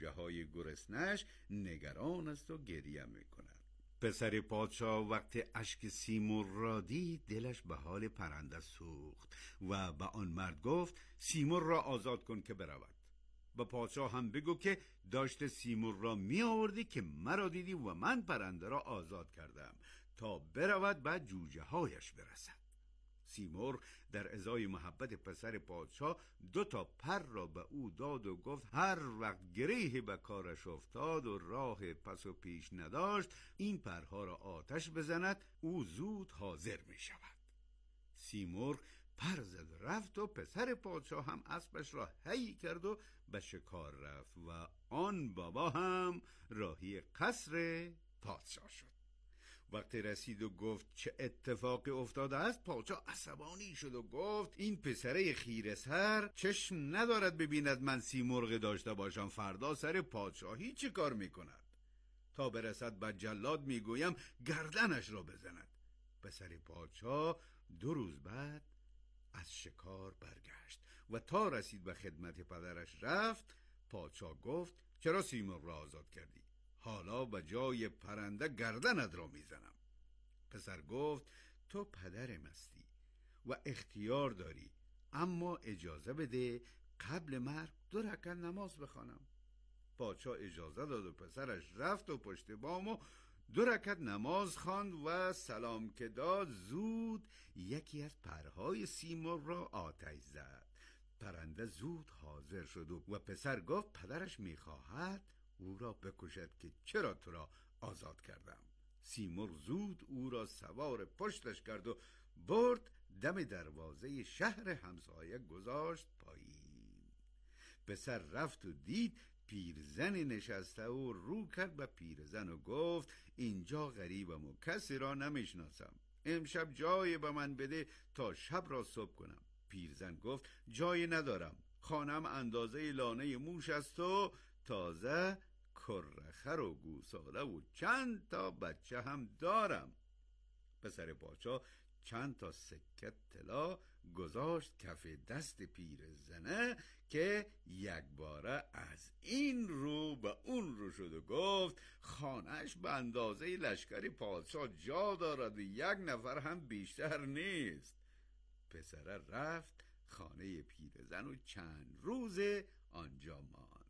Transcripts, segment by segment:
جوجه های گرسنش نگران است و گریه میکند. پسر پادشاه وقتی اشک سیمور را دید دلش به حال پرنده سوخت و به آن مرد گفت سیمور را آزاد کن که برود. به پادشاه هم بگو که داشت سیمور را می آوردی که مرا دیدی و من پرنده را آزاد کردم تا برود بعد جوجه هایش برسد. سیمور در ازای محبت پسر پادشاه 2 پر را به او داد و گفت هر وقت گریه به کارش افتاد و راه پس و پیش نداشت این پرها را آتش بزند او زود حاضر می شود. سیمور پر زد رفت و پسر پادشاه هم اسبش را هی کرد و به شکار رفت و آن بابا هم راهی قصر پادشاه شد. وقتی رسید و گفت چه اتفاقی افتاده است پادشاه عصبانی شد و گفت این پسره خیره سر چشم ندارد ببیند من سیمرغ داشته باشم فردا سر پادشاهی چه کار میکند؟ تا برسد به جلاد میگویم گردنش را بزند. پسر پادشاه 2 روز بعد از شکار برگشت و تا رسید به خدمت پدرش رفت. پادشاه گفت چرا سیمرغ را آزاد کردی؟ حالا به جای پرنده گردنت را میزنم. پسر گفت تو پدرم هستی و اختیار داری، اما اجازه بده قبل مرگ 2 رکعت نماز بخوانم. پادشاه اجازه داد و پسرش رفت و پشت بام و 2 رکعت نماز خواند و سلام که داد زود یکی از پرهای سیمرغ را آتش زد. پرنده زود حاضر شد و پسر گفت پدرش میخواهد او را بکشد که چرا تو را آزاد کردم. سیمرغ زود او را سوار پشتش کرد و برد دم دروازه شهر همسایه گذاشت پایین. پسر رفت و دید پیرزن نشسته و رو کرد به پیرزن و گفت اینجا غریبم و کسی را نمیشناسم، امشب جای به من بده تا شب را صبح کنم. پیرزن گفت جای ندارم، خانم اندازه لانه موش است و تازه کرخر و گوساله و چند تا بچه هم دارم. پسر پادشاه چند تا سکه طلا گذاشت کف دست پیرزنه که یک باره از این رو به اون رو شد و گفت خانهش به اندازه لشکر پادشاه جا دارد و 1 نفر هم بیشتر نیست. پسر رفت خانه پیرزن و چند روزه آنجا ماند.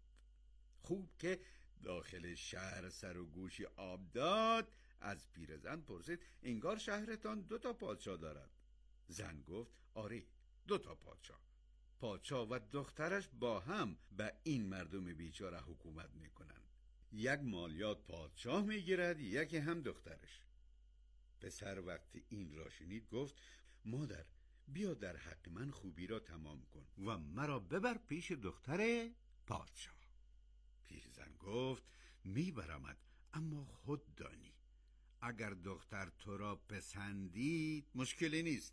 خوب که داخل شهر سر و گوشی آب داد از پیرزن پرسید انگار شهرتان 2 پادشاه دارد. زن گفت آره 2 پادشاه. پادشاه و دخترش با هم به این مردم بیچاره حکومت میکنن. 1 مالیات پادشاه میگیرد، 1 هم دخترش. پسر وقتی این را شنید گفت مادر بیا در حق من خوبی را تمام کن و مرا ببر پیش دختر پادشاه. پیرزن گفت میبرمت، اما خود دانی اگر دختر تو را پسندید مشکلی نیست،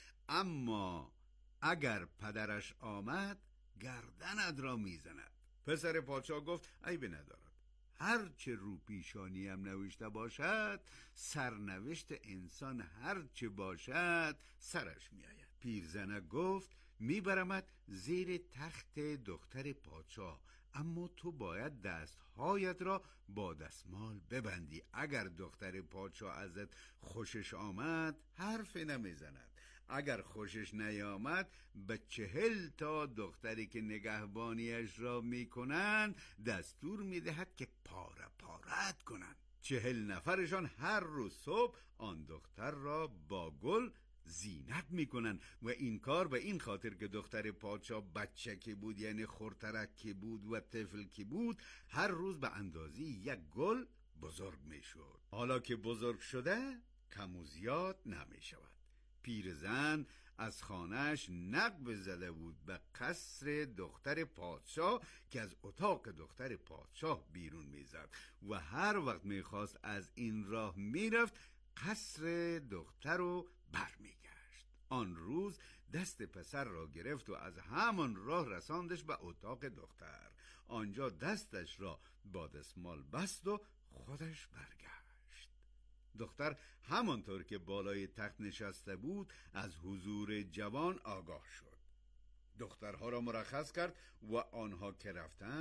اما اگر پدرش آمد گردنت را میزند. پسر پادشاه گفت عیب ندارد، هر چه رو پیشانی هم نوشته باشد سرنوشت انسان هر چه باشد سرش میآید. پیرزنه گفت میبرمت زیر تخت دختر پادشاه، اما تو باید دستهایت را با دستمال ببندی. اگر دختر پادشاه ازت خوشش آمد حرف نمیزند، اگر خوشش نیامد به 40 تا دختری که نگهبانیش را میکنند دستور میدهد که پاره پارت کنند. 40 نفرشان هر روز صبح آن دختر را با گل زینت میکنن و این کار به این خاطر که دختر پادشاه بچه که بود، یعنی خورترک که بود و طفل که بود، هر روز به اندازه 1 گل بزرگ میشد. حالا که بزرگ شده کم و زیاد نمیشود. پیرزن از خانهش نقب زده بود به قصر دختر پادشاه که از اتاق دختر پادشاه بیرون میزد و هر وقت میخواست از این راه میرفت قصر دختر رو برمیگشت. آن روز دست پسر را گرفت و از همان راه رساندش به اتاق دختر. آنجا دستش را با دستمال بست و خودش برگشت. دختر همانطور که بالای تخت نشسته بود از حضور جوان آگاه شد. دخترها را مرخص کرد و آنها که رفتند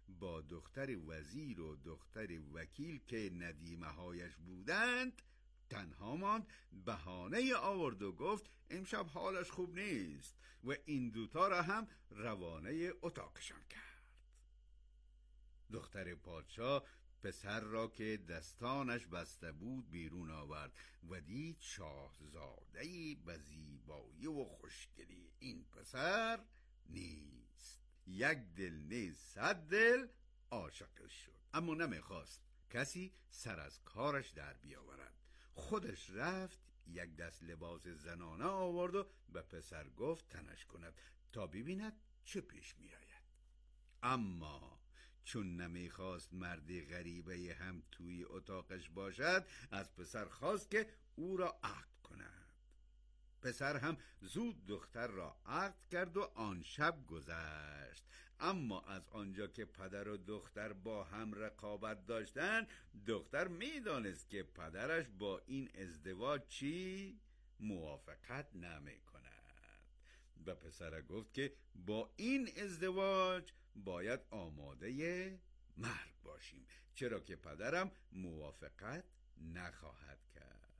با دختر وزیر و دختر وکیل که ندیمه هایش بودند تنها ماند. بهانه آورد و گفت امشب حالش خوب نیست و این دوتا را هم روانه اتاقشان کرد. دختر پادشاه پسر را که دستانش بسته بود بیرون آورد و دید شاهزاده‌ای به زیبایی و خوشگلی این پسر نیست. یک دل نیز 100 دل عاشقش شد، اما نمیخواست کسی سر از کارش در بیاورد. خودش رفت یک دست لباس زنانه آورد و به پسر گفت تنش کند تا ببیند چه پیش می آید. اما چون نمیخواست مردی غریبه هم توی اتاقش باشد، از پسر خواست که او را عقد کند. پسر هم زود دختر را عقد کرد و آن شب گذشت. اما از آنجا که پدر و دختر با هم رقابت داشتند، دختر میدانست که پدرش با این ازدواج موافقت نمی کند. و پسر گفت که با این ازدواج باید آماده مرگ باشیم، چرا که پدرم موافقت نخواهد کرد.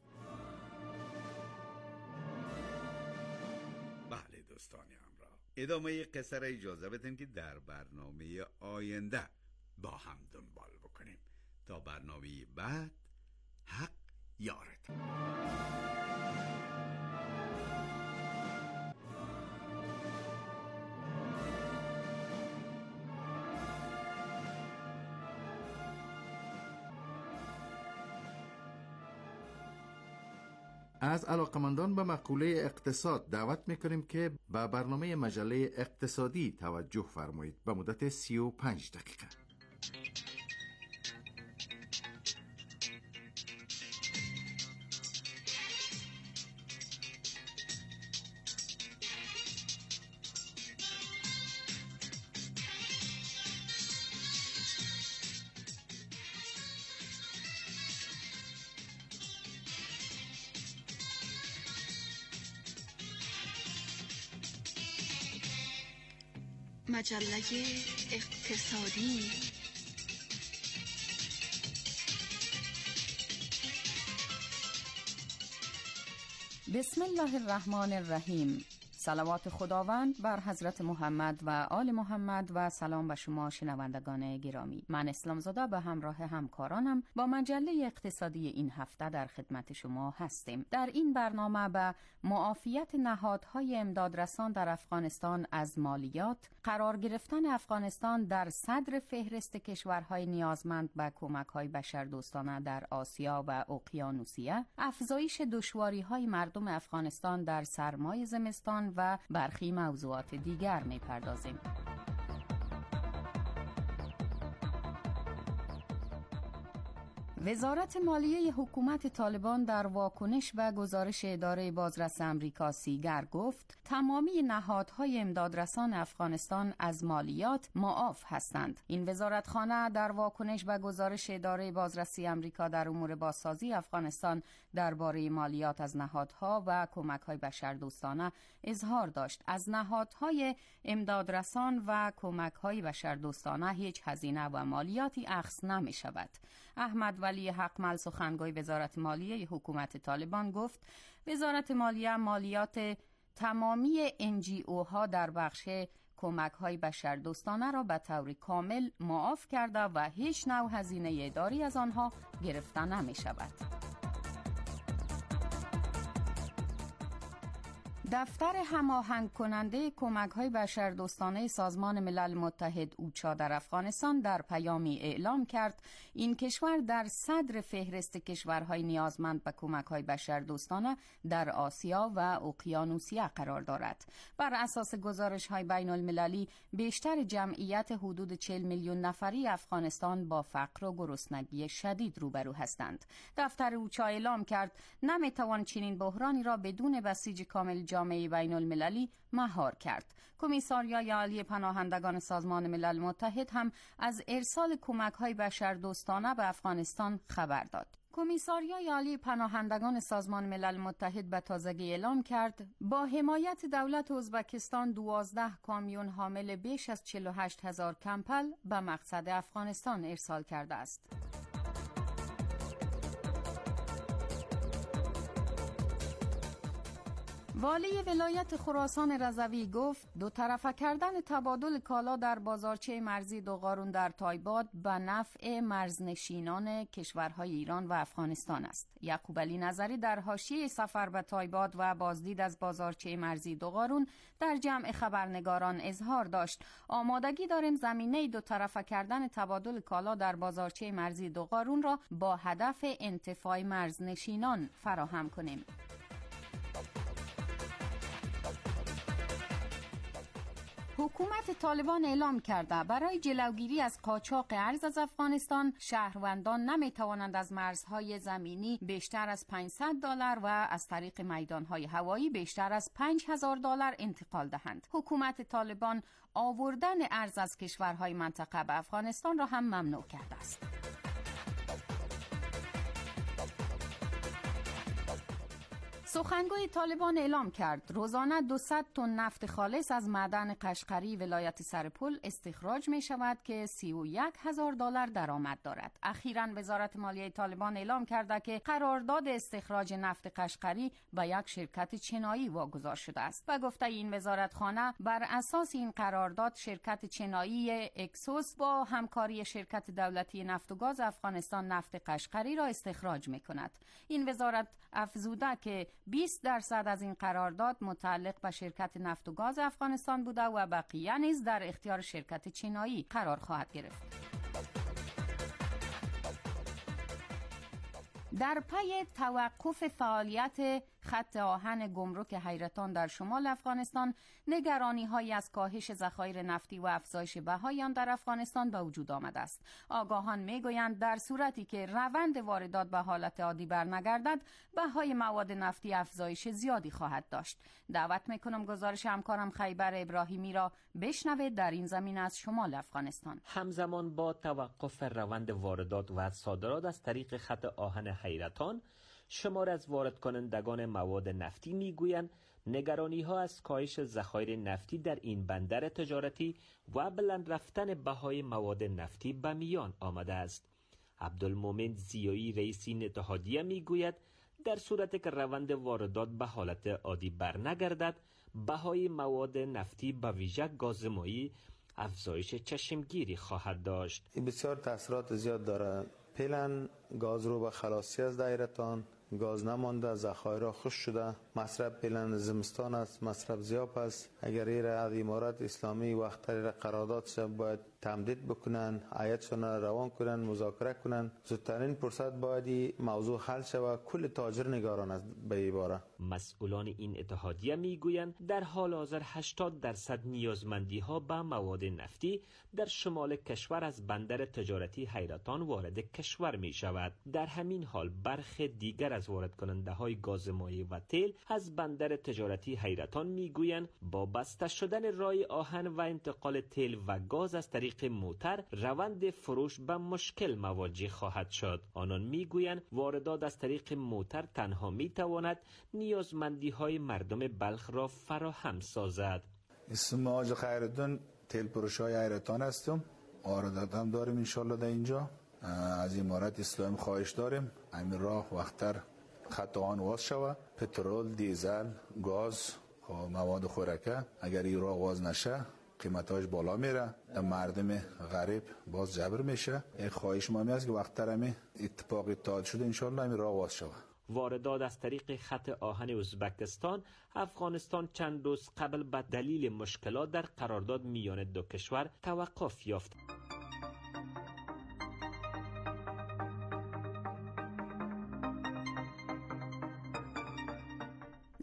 بله دوستان همراه، ادامه قصه را اجازه بدیم که در برنامه آینده با هم دنبال بکنیم. تا برنامه بعد، حق یارتون. از علاقمندان به مقوله اقتصاد دعوت میکنیم که به برنامه مجله اقتصادی توجه فرمایید به مدت 35 دقیقه. مجله اقتصادی. بسم الله الرحمن الرحیم. صلوات خداوند بر حضرت محمد و آل محمد و سلام به شما شنوندگان گرامی. من اسلامزاده به همراه همکارانم با مجله اقتصادی این هفته در خدمت شما هستیم. در این برنامه به معافیت نهادهای امدادرسان در افغانستان از مالیات، قرار گرفتن افغانستان در صدر فهرست کشورهای نیازمند به کمک‌های بشردوستانه در آسیا و اقیانوسیه، افزایش دشواری‌های مردم افغانستان در سرمای زمستان و برخی موضوعات دیگر می‌پردازیم. وزارت مالیه حکومت طالبان در واکنش به گزارش اداره بازرس امریکا سیگر گفت تمامی نهادهای امدادرسان افغانستان از مالیات معاف هستند. این وزارتخانه در واکنش به گزارش اداره بازرسی امریکا در امور بازسازی افغانستان درباره مالیات از نهادها و کمک‌های بشردوستانه اظهار داشت از نهادهای امدادرسان و کمک‌های بشردوستانه هیچ هزینه و مالیاتی اخذ نمی‌شود. احمد ولی حق مل سخنگوی وزارت مالیه حکومت طالبان گفت وزارت مالیه مالیات تمامی NGO ها در بخش کمک‌های بشردوستانه را به طور کامل معاف کرده و هیچ نوع هزینه اداری از آنها گرفته نمی‌شود. دفتر هماهنگ کننده کمک‌های بشردوستانه سازمان ملل متحد اوچا در افغانستان در پیامی اعلام کرد این کشور در صدر فهرست کشورهای نیازمند به کمک‌های بشردوستانه در آسیا و اقیانوسیه قرار دارد. بر اساس گزارش‌های بین‌المللی بیشتر جمعیت حدود 40 میلیون نفری افغانستان با فقر و گرسنگی شدید روبرو هستند. دفتر اوچا اعلام کرد نمی‌توان چنین بحرانی را بدون بسیج کامل جامعه بین المللی مهار کرد. کمیساریای عالی پناهندگان سازمان ملل متحد هم از ارسال کمک‌های بشردوستانه به افغانستان خبر داد. کمیساریای عالی پناهندگان سازمان ملل متحد به تازگی اعلام کرد با حمایت دولت ازبکستان 12 کامیون حامل بیش از 48,000 کمپل به مقصد افغانستان ارسال کرده است. والی ولایت خراسان رضوی گفت دو طرفه کردن تبادل کالا در بازارچه مرزی دوغارون در تایباد به نفع مرزنشینان کشورهای ایران و افغانستان است. یعقوب علی نظری در حاشیه سفر به تایباد و بازدید از بازارچه مرزی دوغارون در جمع خبرنگاران اظهار داشت آمادگی داریم زمینه دو طرفه کردن تبادل کالا در بازارچه مرزی دوغارون را با هدف انتفاع مرزنشینان فراهم کنیم. حکومت طالبان اعلام کرده برای جلوگیری از قاچاق ارز از افغانستان شهروندان نمی توانند از مرزهای زمینی بیشتر از $500 و از طریق میدانهای هوایی بیشتر از $5,000 انتقال دهند. حکومت طالبان آوردن ارز از کشورهای منطقه به افغانستان را هم ممنوع کرده است. سخنگوی طالبان اعلام کرد روزانه 200 تن نفت خالص از معدن قشقری ولایت سرپل استخراج می شود که $31,000 درآمد دارد. اخیراً وزارت مالیه طالبان اعلام کرده که قرارداد استخراج نفت قشقری به یک شرکت چینایی واگذار شده است و گفته این وزارتخانه بر اساس این قرارداد شرکت چینایی اکسوس با همکاری شرکت دولتی نفت و گاز افغانستان نفت قشقری را استخراج می کند. این وزارت افزوده که 20% از این قرارداد متعلق به شرکت نفت و گاز افغانستان بوده و بقیه نیز در اختیار شرکت چینایی قرار خواهد گرفت. در پی توقف فعالیت خط آهن گمرک حیرتان در شمال افغانستان، نگرانی‌هایی از کاهش ذخایر نفتی و افزایش بهای آن در افغانستان به وجود آمده است. آگاهان می‌گویند در صورتی که روند واردات به حالت عادی برنگردد، بهای مواد نفتی افزایش زیادی خواهد داشت. دعوت می‌کنم گزارش همکارم خیبر ابراهیمی را بشنوید در این زمینه از شمال افغانستان. همزمان با توقف روند واردات و صادرات از طریق خط آهن حیرتان، شمار از وارد کنندگان مواد نفتی میگویند نگرانی ها از کاهش ذخایر نفتی در این بندر تجارتی و بلند رفتن بهای مواد نفتی به میان آمده است. عبدالمومن زیایی رئیس این اتحادیه میگوید در صورتی که روند واردات به حالت عادی برنگردد، بهای مواد نفتی به ویژه گاز مایی افزایش چشمگیری خواهد داشت. این بسیار تاثیرات زیاد داره. فعلا گاز رو به خلاصی از دایرتان، گاز نمانده، ذخایر خشک شده، مصرف فعلا زمستان است، مصرف زیاد است. اگر از امارات اسلامی وقت قراردادش باید تمدید بکنن، هیئتشون را روان کنن، مذاکره کنن، زودترین فرصت باید موضوع حل شود. کل تاجر نگران است به این باره. مسئولان این اتحادیه میگویند در حال حاضر 80% نیازمندی ها به مواد نفتی در شمال کشور از بندر تجارتی حیرتان وارد کشور می شود. در همین حال برخی دیگر از وارد کننده های گاز مایع و تیل از بندر تجارتی حیرتان میگویند با بسته شدن راه آهن و انتقال تیل و گاز از طریق موتر روند فروش به مشکل مواجه خواهد شد. آنان میگویند واردات از طریق موتر تنها میتواند نیازمندی های مردم بلخ را فراهم سازد. اسم آج خیرتون تیل فروش های حیرتان هستم. واردات هم داریم انشالله در اینجا. از امارت اسلامی خواهش داریم همین راه وقتر خط آهن واز شود. پترول، دیزل، گاز و مواد خوراکه اگر این راه واز نشه قیمتاش بالا میره، مردم غریب باز جبر میشه. این خواهش ما است که وقتر همین اتفاقی اتحاد شده انشالله همین راه واز شود. واردات از طریق خط آهن ازبکستان افغانستان چند روز قبل به دلیل مشکلات در قرارداد میان دو کشور توقف یافت.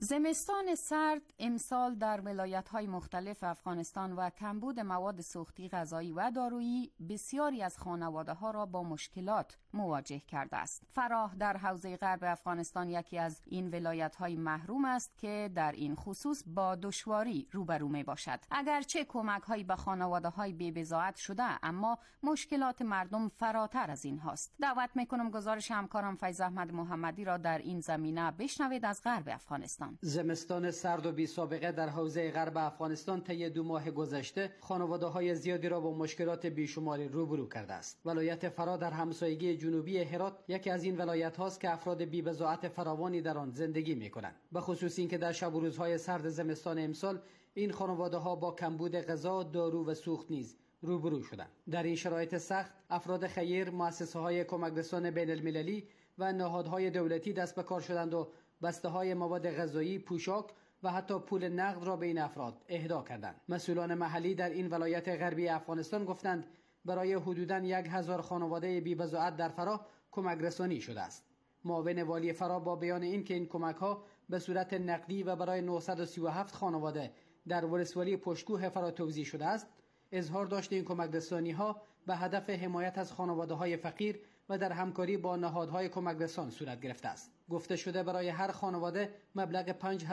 زمستان سرد امسال در ولایت‌های مختلف افغانستان و کمبود مواد سوختی غذایی و دارویی بسیاری از خانواده‌ها را با مشکلات مواجه کرده است. فراه در حوزه غرب افغانستان یکی از این ولایت‌های محروم است که در این خصوص با دشواری روبرو می‌باشد. اگرچه کمک‌هایی به خانواده‌های بی‌بضاعت شده، اما مشکلات مردم فراتر از این هاست. دعوت می‌کنم گزارش همکارم فیض احمد محمدی را در این زمینه بشنوید از غرب افغانستان. زمستان سرد و بی سابقه در حوزه غرب افغانستان طی 2 ماه گذشته خانواده‌های زیادی را با مشکلات بیشماری روبرو کرده است. ولایت فرا در همسایگی جنوبی هرات یکی از این ولایت هاست که افراد بی‌بضاعت فراوانی در آن زندگی می‌کنند. به خصوص اینکه در شب و روزهای سرد زمستان امسال این خانواده‌ها با کمبود غذا، دارو و سوخت نیز روبرو شدند. در این شرایط سخت افراد خیر، مؤسسه‌های کمک رسان بین‌المللی و نهادهای دولتی دست به کار شدند و بسته‌های مواد غذایی، پوشاک و حتی پول نقد را به این افراد اهدا کردند. مسئولان محلی در این ولایت غربی افغانستان گفتند برای حدوداً 1000 خانواده بی‌بضاعت در فرا کمک رسانی شده است. معاون والی فرا با بیان این که این کمک‌ها به صورت نقدی و برای 937 خانواده در ولسوالی پشتکوه فرا توزیع شده است، اظهار داشت این کمک رسانی‌ها به هدف حمایت از خانواده‌های فقیر و در همکاری با نهادهای کمک رسان صورت گرفته است. گفته شده برای هر خانواده مبلغ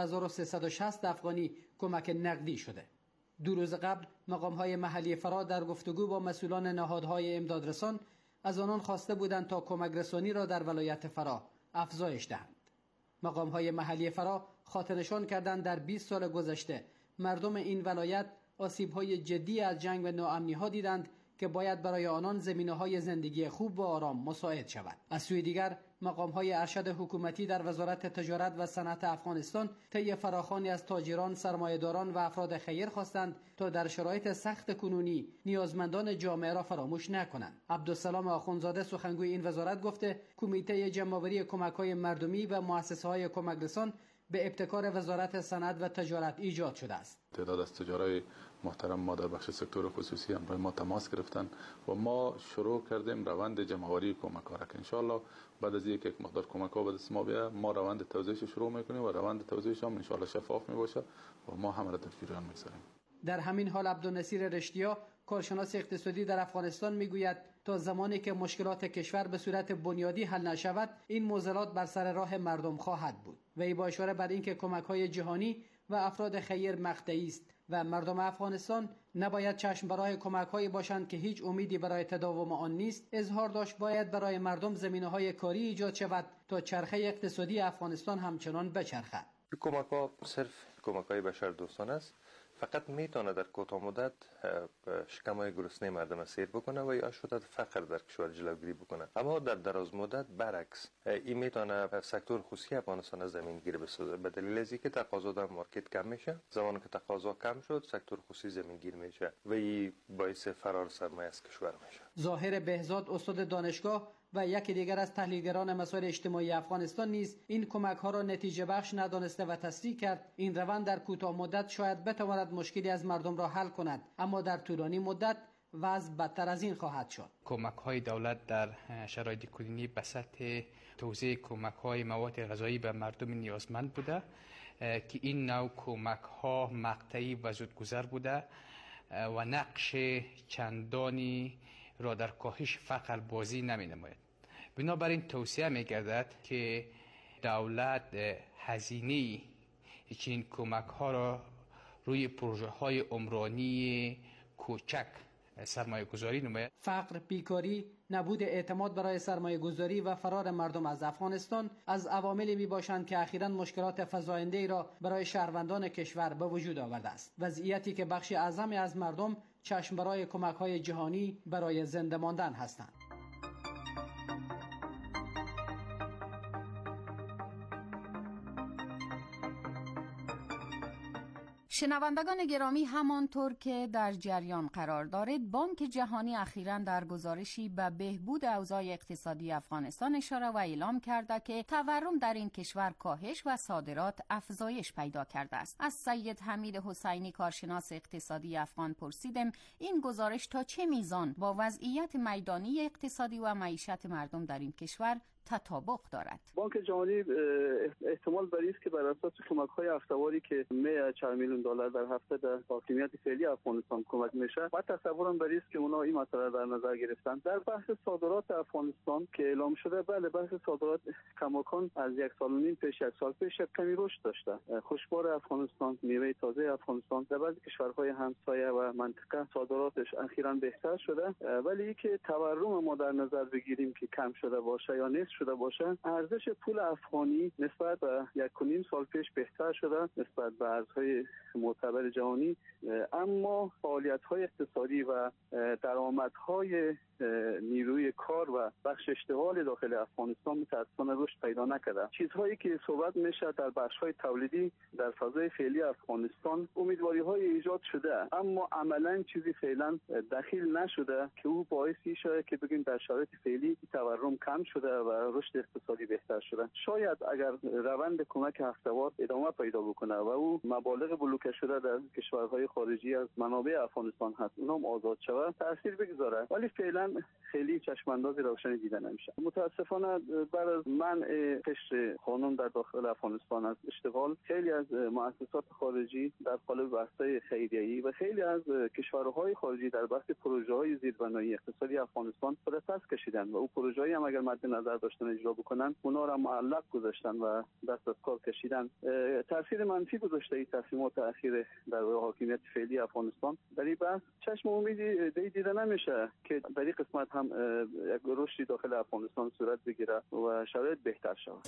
5360 افغانی کمک نقدی شده. 2 روز قبل مقام‌های محلی فرا در گفتگو با مسئولان نهادهای امدادرسان از آنان خواسته بودند تا کمک رسانی را در ولایت فرا افزایش دهند. مقام‌های محلی فرا خاطرنشان کردند در 20 سال گذشته مردم این ولایت آسیب‌های جدی از جنگ و ناامنی‌ها دیدند که باید برای آنان زمینه‌های زندگی خوب و آرام مساعد شود. از سوی دیگر مقام‌های ارشد حکومتی در وزارت تجارت و صنعت افغانستان طی فراخوانی از تاجران، سرمایه‌داران و افراد خیر خواستند تا در شرایط سخت کنونی نیازمندان جامعه را فراموش نکنند. عبدالسلام آخوندزاده سخنگوی این وزارت گفته کمیته جمع‌آوری کمک‌های مردمی و مؤسسه‌های کمک رسان به ابتکار وزارت صنعت و تجارت ایجاد شده است. تعداد از تجارای محترم ما در بخش سکتور خصوصی همراه ما تماس گرفتن و ما شروع کردیم روند جمع‌آوری کمک‌ها را که ان شاءالله بعد از یک مقدار کمک‌ها به دست ما بیاد ما روند توزیعش شروع می‌کنیم و روند توزیعش هم ان شاءالله شفاف می‌باشه و ما هم را در جریان می‌گذاریم. در همین حال عبدالنصیر رشتیا کارشناس اقتصادی در افغانستان میگوید تا زمانی که مشکلات کشور به صورت بنیادی حل نشود این معضلات بر سر راه مردم خواهد بود. وی با اشاره بر اینکه کمک‌های جهانی و افراد خیر مقطعی است و مردم افغانستان نباید چشم برای کمک‌هایی باشند که هیچ امیدی برای تداوم آن نیست، اظهار داشت باید برای مردم زمینه‌های کاری ایجاد شود تا چرخه اقتصادی افغانستان همچنان بچرخد. کمک‌ها صرف کمک‌های بشردوستانه است، فقط میتونه در کوتاه مدت شکم‌های گرسنه مردم سیر بکنه و یا شدت فقر در کشور جلوگیری بکنه، اما در دراز مدت برعکس این میتونه سکتور خصوصی افغانستان زمین گیر بسازه به دلیل از اینکه تقاضا در مارکت کم میشه. زمانی که تقاضا کم شد سکتور خصوصی زمین گیر میشه و این باعث فرار سرمایه از کشور میشه. ظاهر بهزاد استاد دانشگاه و یکی دیگر از تحلیلگران مسائل اجتماعی افغانستان نیز این کمک‌ها را نتیجه بخش ندانسته و تصدیق کرد این روند در کوتاه مدت شاید بتواند مشکلی از مردم را حل کند، اما در طولانی مدت وضع بدتر از این خواهد شد. کمک‌های دولت در شرایط کنونی به سطح توزیع کمک‌های مواد غذایی به مردم نیازمند بوده که این نوع کمک‌ها مقطعی و زودگذر بوده و نقش چندانی را در کاهش فقر بازی نمی‌نماید. بنابراین توصیه می‌گردد که دولت هزینه چنین کمک‌ها را روی پروژه‌های عمرانی کوچک سرمایه گذاری نماید. فقر، بیکاری، نبود اعتماد برای سرمایه گذاری و فرار مردم از افغانستان از عواملی می باشند که اخیراً مشکلات فزاینده‌ای را برای شهروندان کشور به وجود آورده است. وضعیتی که بخش اعظمی از مردم چشم برای کمک‌های جهانی برای زنده ماندن هستند. شنوندگان گرامی، همانطور که در جریان قرار دارید بانک جهانی اخیراً در گزارشی به بهبود اوضاع اقتصادی افغانستان اشاره و اعلام کرده که تورم در این کشور کاهش و صادرات افزایش پیدا کرده است. از سید حمید حسینی کارشناس اقتصادی افغان پرسیدم این گزارش تا چه میزان با وضعیت میدانی اقتصادی و معیشت مردم در این کشور تطابق دارد. بانک جهانی احتمال بر است که بر اساس کمک‌های هفته‌واری که 4 میلیون دلار در هفته در حاکمیت فعلی افغانستان کمک میشه و تصورم بر است که اونا این مسئله در نظر گرفتن. در بحث صادرات افغانستان که اعلام شده، بله بحث صادرات کماکان از 1 سال و نیم پیش، 1 سال پیش کمی رشد داشته. خوشبار افغانستان، میوه تازه افغانستان در بعضی کشورهای همسایه و منطقه صادراتش اخیراً بهتر شده، ولی که تورم ما در نظر بگیریم که کم شده باشه یا نصف شده باشه، ارزش پول افغانی نسبت به 1.5 سال پیش بهتر شده نسبت به ارزهای معتبر جهانی، اما فعالیت‌های اقتصادی و درآمدهای نیروی کار و بخش اشتغال داخل افغانستان متأسفانه رشد پیدا نکرده. چیزهایی که صحبت میشه در بخش‌های تولیدی در فضای فعلی افغانستان امیدواری‌های ایجاد شده، اما عملاً چیزی فعلا دخیل نشده که او باعثی شده که بگیم در شرایط فعلی تورم کم شده و رشد اقتصادی بهتر شده. شاید اگر روند کمک هفته‌وار ادامه پیدا بکنه و او مبالغ بلوکه شده در کشورهای خارجی از منابع افغانستان هست اونم آزاد شود تاثیر بگذاره، ولی فعلا خیلی چشماندازی روشنی دیده نمیشه. متاسفانه بعد از منع قشر خانم در داخل افغانستان از اشتغال، خیلی از مؤسسات خارجی در قالب بحث‌های خیریه‌ای و خیلی از کشورهای خارجی در بحث پروژه‌های زیربنایی اقتصادی افغانستان خود پس کشیدن و او پروژه‌ای هم اگر مد نظر داشتن اجرا بکنن اونا را معلق گذاشتن و دست از کار کشیدن. تاثیر منفی گذاشته این تصمیمات اخیر در حاکمیت فعلی افغانستان در این بحث. چشم امیدی دیده نمیشه که در این قسمت هم یک رشدی داخل افغانستان صورت بگیره و شرایط بهتر شود.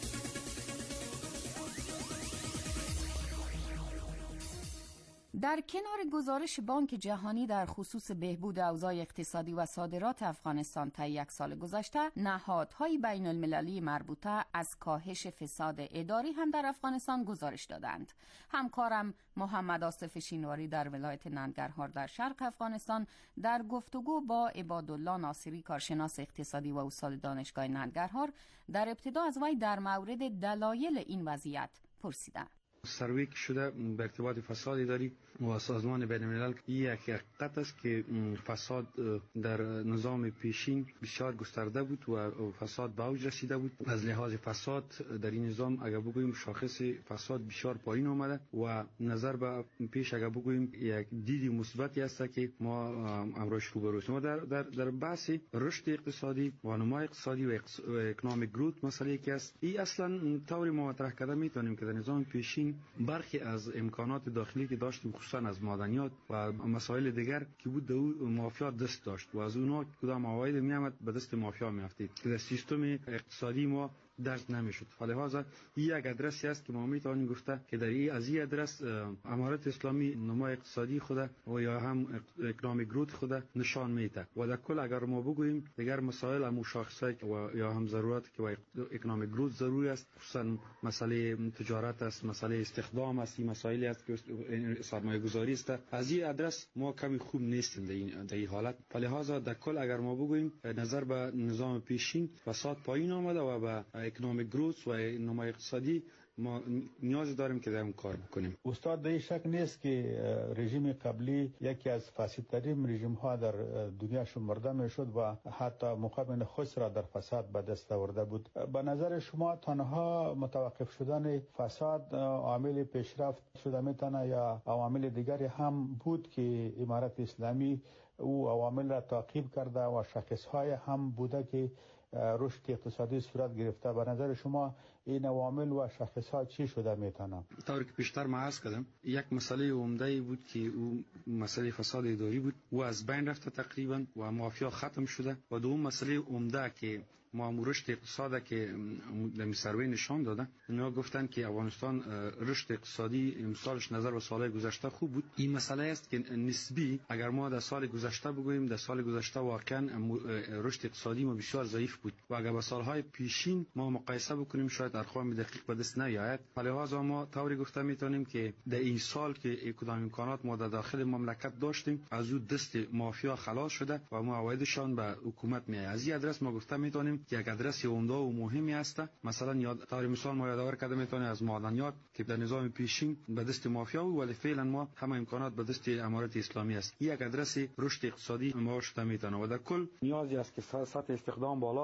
در کنار گزارش بانک جهانی در خصوص بهبود اوضاع اقتصادی و صادرات افغانستان طی 1 سال گذشته، نهادهای بین المللی مربوطه از کاهش فساد اداری هم در افغانستان گزارش دادند. همکارم محمد آصف شینواری در ولایت ننگرهار در شرق افغانستان در گفتگو با عبادالله ناصری، کارشناس اقتصادی و استاد دانشگاه ننگرهار، در ابتدا از وی در مورد دلایل این وضعیت پرسیدند. سروی که شده به ارتباط فساد اداری و سازمان بین الملل یک حقیقت است که فساد در نظام پیشین بسیار گسترده بود و فساد به اوج رسیده بود. از لحاظ فساد در این نظام اگر بگوییم شاخص فساد بسیار پایین آمده و نظر به پیش اگر بگوییم یک دیدی مثبتی است که ما امروز روبرو هستیم. در بحث رشد اقتصادی و نمو اقتصادی و اکونومیک گروت مسئله که است، این اصلا طوری ما مطرح کرده میتونیم که در نظام پیشین برخی از امکانات داخلی که داشتیم خصوصا از معدنیات و مسائل دیگر که بود در مافیا دست داشت و از اونها کدام عواید میامد به دست مافیا میافتید که در سیستم اقتصادی ما درک نمیشد. لذا این یک ادرسی است که ما میتونیم گفته که در این از این ادرس امارت اسلامی نمو اقتصادی خود و یا هم اکونومیک گروت خود نشان میده و در کل اگر ما بگوییم دیگر مسائل هم شاخصه و یا هم ضرورت که اکونومیک گروت ضروری است، خصوصا مسئله تجارت است، مسئله استخدام است، این مسائلی است که سرمایه گذاری است. از این ادرس ما کمی خوب نیستیم در این حالت. لذا در کل اگر ما بگوییم نظر به نظام پیشین فساد پایین آمده و به اکونومیک گروت و نمو اقتصادی ما نیاز داریم که در کار بکنیم. استاد در شک نیست که رژیم قبلی یکی از فاسدترین رژیم ها در دنیا شمرده میشد و حتی مقابل خود را در فساد به دست آورده بود. به نظر شما تنها متوقف شدن فساد عامل پیشرفت شده میتونه یا عوامل دیگری هم بود که امارت اسلامی او عوامل را تعقیب کرده و شاخص های هم بوده که رشد اقتصادی صورت گرفته؟ به نظر شما این عوامل و شاخص‌ها چی شده میتونه؟ طوری که پیشتر ما عرض کردم، یک مسئله عمده بود که او مسئله فساد اداری بود و از بین رفته تقریبا و مافیا ختم شده و دوم مسئله عمده که ما رشد اقتصاد که در سروی نشان دادن، اینا گفتن که افغانستان رشد اقتصادی امسالش نظر به سالهای گذشته خوب بود. این مسئله است که نسبی اگر ما در سال گذشته بگوییم، در سال گذشته واقعا رشد اقتصادی ما بسیار ضعیف بود و اگر با سالهای پیشین ما مقایسه بکنیم شاید ارقام دقیق به دست نیاید. لذا ما طوری گفته میتونیم که در این سال که کدام امکانات ما در داخل مملکت داشتیم از او دست مافیا خلاص شده و موعدشان به حکومت میآید. از این ادرس ما گفته میتونیم که یک ادرس عمده و مهمی است. مثلا طور مثال ما یادآور کرده میتونه از معدنیات که در نظام پیشین به دست مافیا بود ولی فعلا ما همه امکانات به دست امارت اسلامی است. یک ادرس رشد اقتصادی ما شده میتونه و در کل نیازی است که سطح استخدام بالا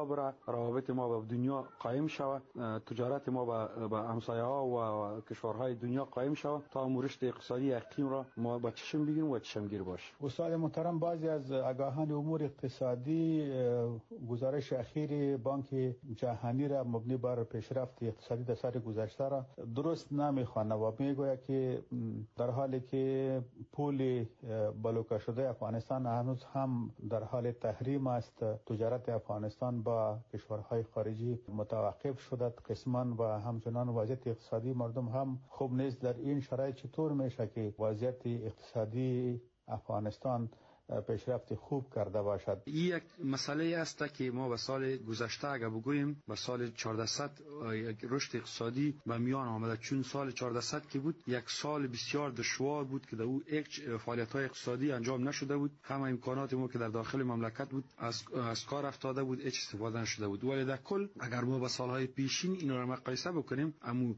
بره، روابط ما به دنیا قائم شود، تجارت ما به همسایه‌ها و کشورهای دنیا قائم شود تا رشد اقتصادی اقلیم را ما با چشم بگیریم و چشمگیر باشیم. استاد محترم، بعضی از آگاهان امور اقتصادی گزارش اخیر بانک جهانی را مبنی بر پیشرفت اقتصادی در سال گذشته را درست نمی‌خوانند و میگوید که در حالی که پول بلوکه شده افغانستان هنوز هم در حال تحریم است، تجارت افغانستان با کشورهای خارجی متوقف شده قسمان و همچنان وضعیت اقتصادی مردم هم خوب نیست. در این شرایط چطور میشه که وضعیت اقتصادی افغانستان پیشرفت خوب کرده باشد؟ این یک مسئله است که ما به سال گذشته اگر بگوییم به سال 1400 یک رشد اقتصادی به میان آمده، چون سال 1400 که بود یک سال بسیار دشوار بود که در او هیچ فعالیت‌های اقتصادی انجام نشده بود، همه امکانات ما که در داخل مملکت بود از کار افتاده بود، هیچ استفاده نشده بود. ولی در کل اگر ما با سالهای پیشین این را مقایسه بکنیم، اما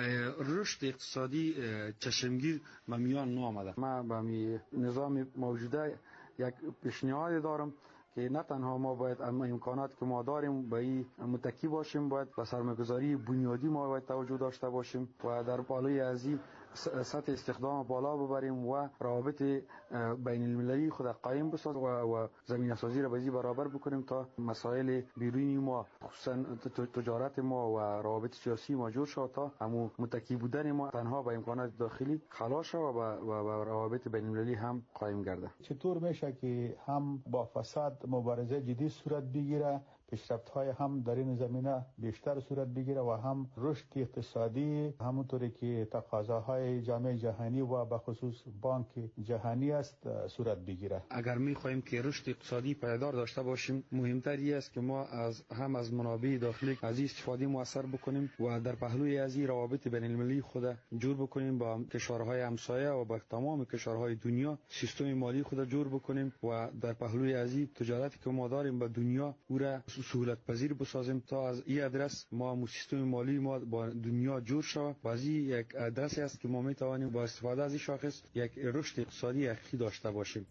رشد اقتصادی چشمگیر به میان نآمده. ما به نظام موجوده یک پیشنهاد دارم که نه تنها ما باید امکانات که ما داریم به این متکی باشیم، باید به سرمایه‌گذاری بنیادی ما باید توجه داشته باشیم و در بالای از این سطح استخدام بالا ببریم و روابط بین المللی خود قائم بسازیم و زمینه سازی را بازی برابر بکنیم تا مسائل بیرونی ما خصوصا تجارت ما و روابط سیاسی ما جور شود تا همون متکی بودن ما تنها به امکانات داخلی خلاص شود و روابط بین المللی هم قائم گردد. چطور میشه که هم با فساد مبارزه جدی صورت بگیره، پیشرفت‌های هم در این زمینه بیشتر صورت بگیره و هم رشد اقتصادی همونطوری که تقاضاهای جامعه جهانی و به خصوص بانک جهانی است صورت بگیره؟ اگر می‌خواهیم که رشد اقتصادی پایدار داشته باشیم، مهمتر است که ما از منابع داخلی از استفاده مؤثر بکنیم و در پهلوی از این روابط بین المللی خود جور بکنیم با کشورهای همسایه و با تمام کشورهای دنیا سیستم مالی خود جور بکنیم و در پهلوی از این تجارتی که ما داریم با دنیا او را سهولت پذیر بسازیم تا از این ادرس ما سیستم مالی ما با دنیا جور شود و از این یک ادرسی است که ما می توانیم با استفاده از این شاخص یک رشد اقتصادی حقیقی داشته باشیم.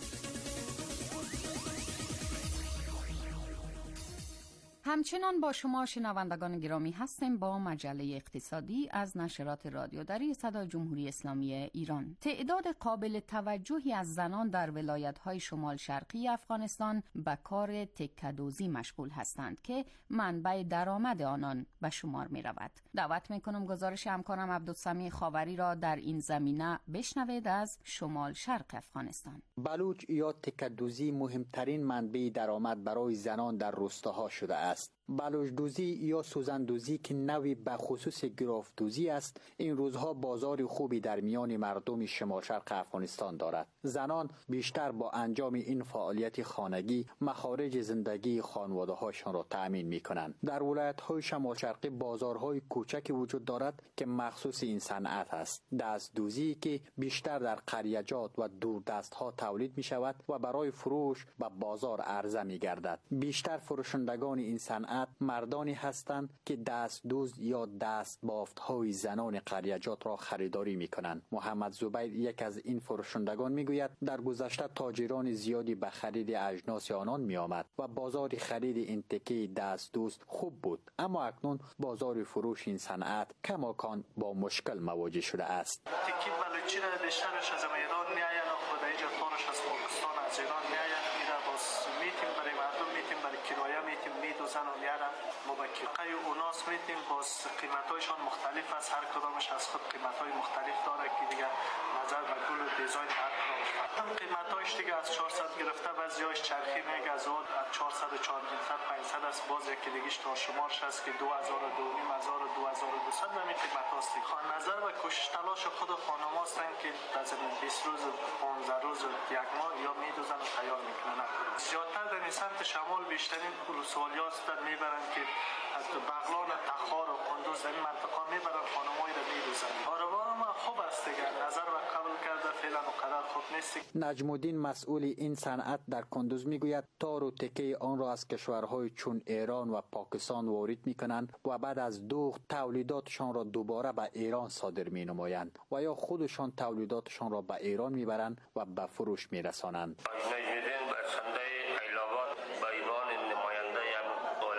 همچنان با شما شنوندگان گرامی هستیم با مجله اقتصادی از نشرات رادیوداری صدای جمهوری اسلامی ایران. تعداد قابل توجهی از زنان در ولایت‌های شمال شرقی افغانستان به کار تکه‌دوزی مشغول هستند که منبع درآمد آنان به شمار می‌رود. دعوت می‌کنم گزارش همکارم عبدالسمیع خاوری را در این زمینه بشنوید از شمال شرق افغانستان. بلوچ یا تکه‌دوزی مهمترین منبع درآمد برای زنان در روستاها شده است. بلوچ دوزی یا سوزن دوزی که نوعی به خصوص گراف دوزی است، این روزها بازار خوبی در میان مردم شمال شرق افغانستان دارد. زنان بیشتر با انجام این فعالیت خانگی مخارج زندگی خانواده هاشان را تأمین می کنند. در ولایت های شمال شرقی بازارهای کوچکی وجود دارد که مخصوص این صنعت است. دست دوزی که بیشتر در قریجات و دوردست ها تولید می شود و برای فروش به بازار عرضه می گردد. بیشتر فروشندگان این صنعت مردانی هستند که دست دوز یا دست بافت های زنان قریجات را خریداری می کنند. محمد زبیر یک از این فروشندگان می گوید در گذشته تاجران زیادی به خرید اجناس آنان می آمد و بازار خرید این تکه دست دوز خوب بود، اما اکنون بازار فروش این صنعت کماکان با مشکل مواجه شده است. تکی بلوچی را بیشترش از ایران می آید و خودایجا تارش از پاکستان از ایران می آید. ایرا باز میتیم برای مردم میتیم برای کرایه میتیم میدوزن و میارن ما با کیقه اوناس میتیم باز قیمتایشان مختلف است، هر کدامش از خود قیمتای مختلف داره که دیگه نظر به گل و دیزاین هر کدامش هم قیمتایش دیگه از 400 گرفته بعضیاش چرخی میگه از 400 و 400 500 است، باز یکی دیگهش تا شمارش است که 2000 و 2500 و 2200 همین قیمت است. خان نظر و کوشش تلاش خود خانم هستن که از 20 روز 15 روز یک ماه یا میدوزن و تیار میکنن. زیادتر در سمت شمال بیشترین ولسوالی هستن میبرن که از بغلان تخار و قندوز در این منطقه میبرن خانمایی را میدوزن. کاروان ما خوب است دیگه، نظر و قبول کرده فعلا و قدر خوب نیست. نجم الدین مسئول این صنعت در کندوز میگوید تار و تکه آن را از کشورهای چون ایران و پاکستان وارد میکنند و بعد از دوخت تولیداتشان را دوباره به ایران صادر مینمایند و یا خودشان تولیداتشان را به ایران میبرند و به فروش میرسانند.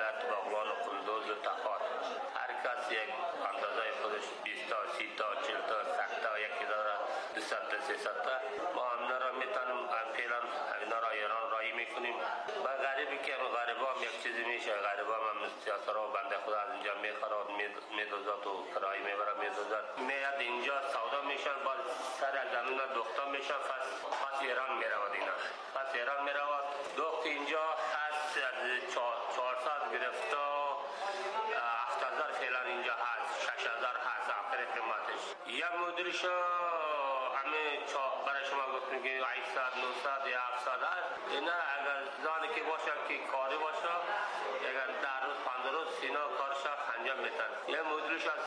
یک اندازه خودش 20 تا 30 تا 40 تا 100 تا یکی داره 200 تا 300 تا ما همنا را میتونیم فعلا اینا را ایران رایی میکنیم و غریبی که غریبا هم یک چیزی میشه غریبا هم سیاست را بنده خدا از اینجا میخراد میدوزد و کرایی میبره میدوزد میاد اینجا سودا میشن باز سر زمین دختر میشن پس ایران میرود اینا پس ایران میرود دخت اینجا هست از 400 گرفته 7000 فعلا اینجا هست 6000 هست آخر قیمتش یک مدرش همه برای شما گفتیم که 800 900 یا 700 هست اینا اگر زانی که باشه که کاری باشه اگر در روز 5 روز سینا کارش انجام میتن یک مدرش از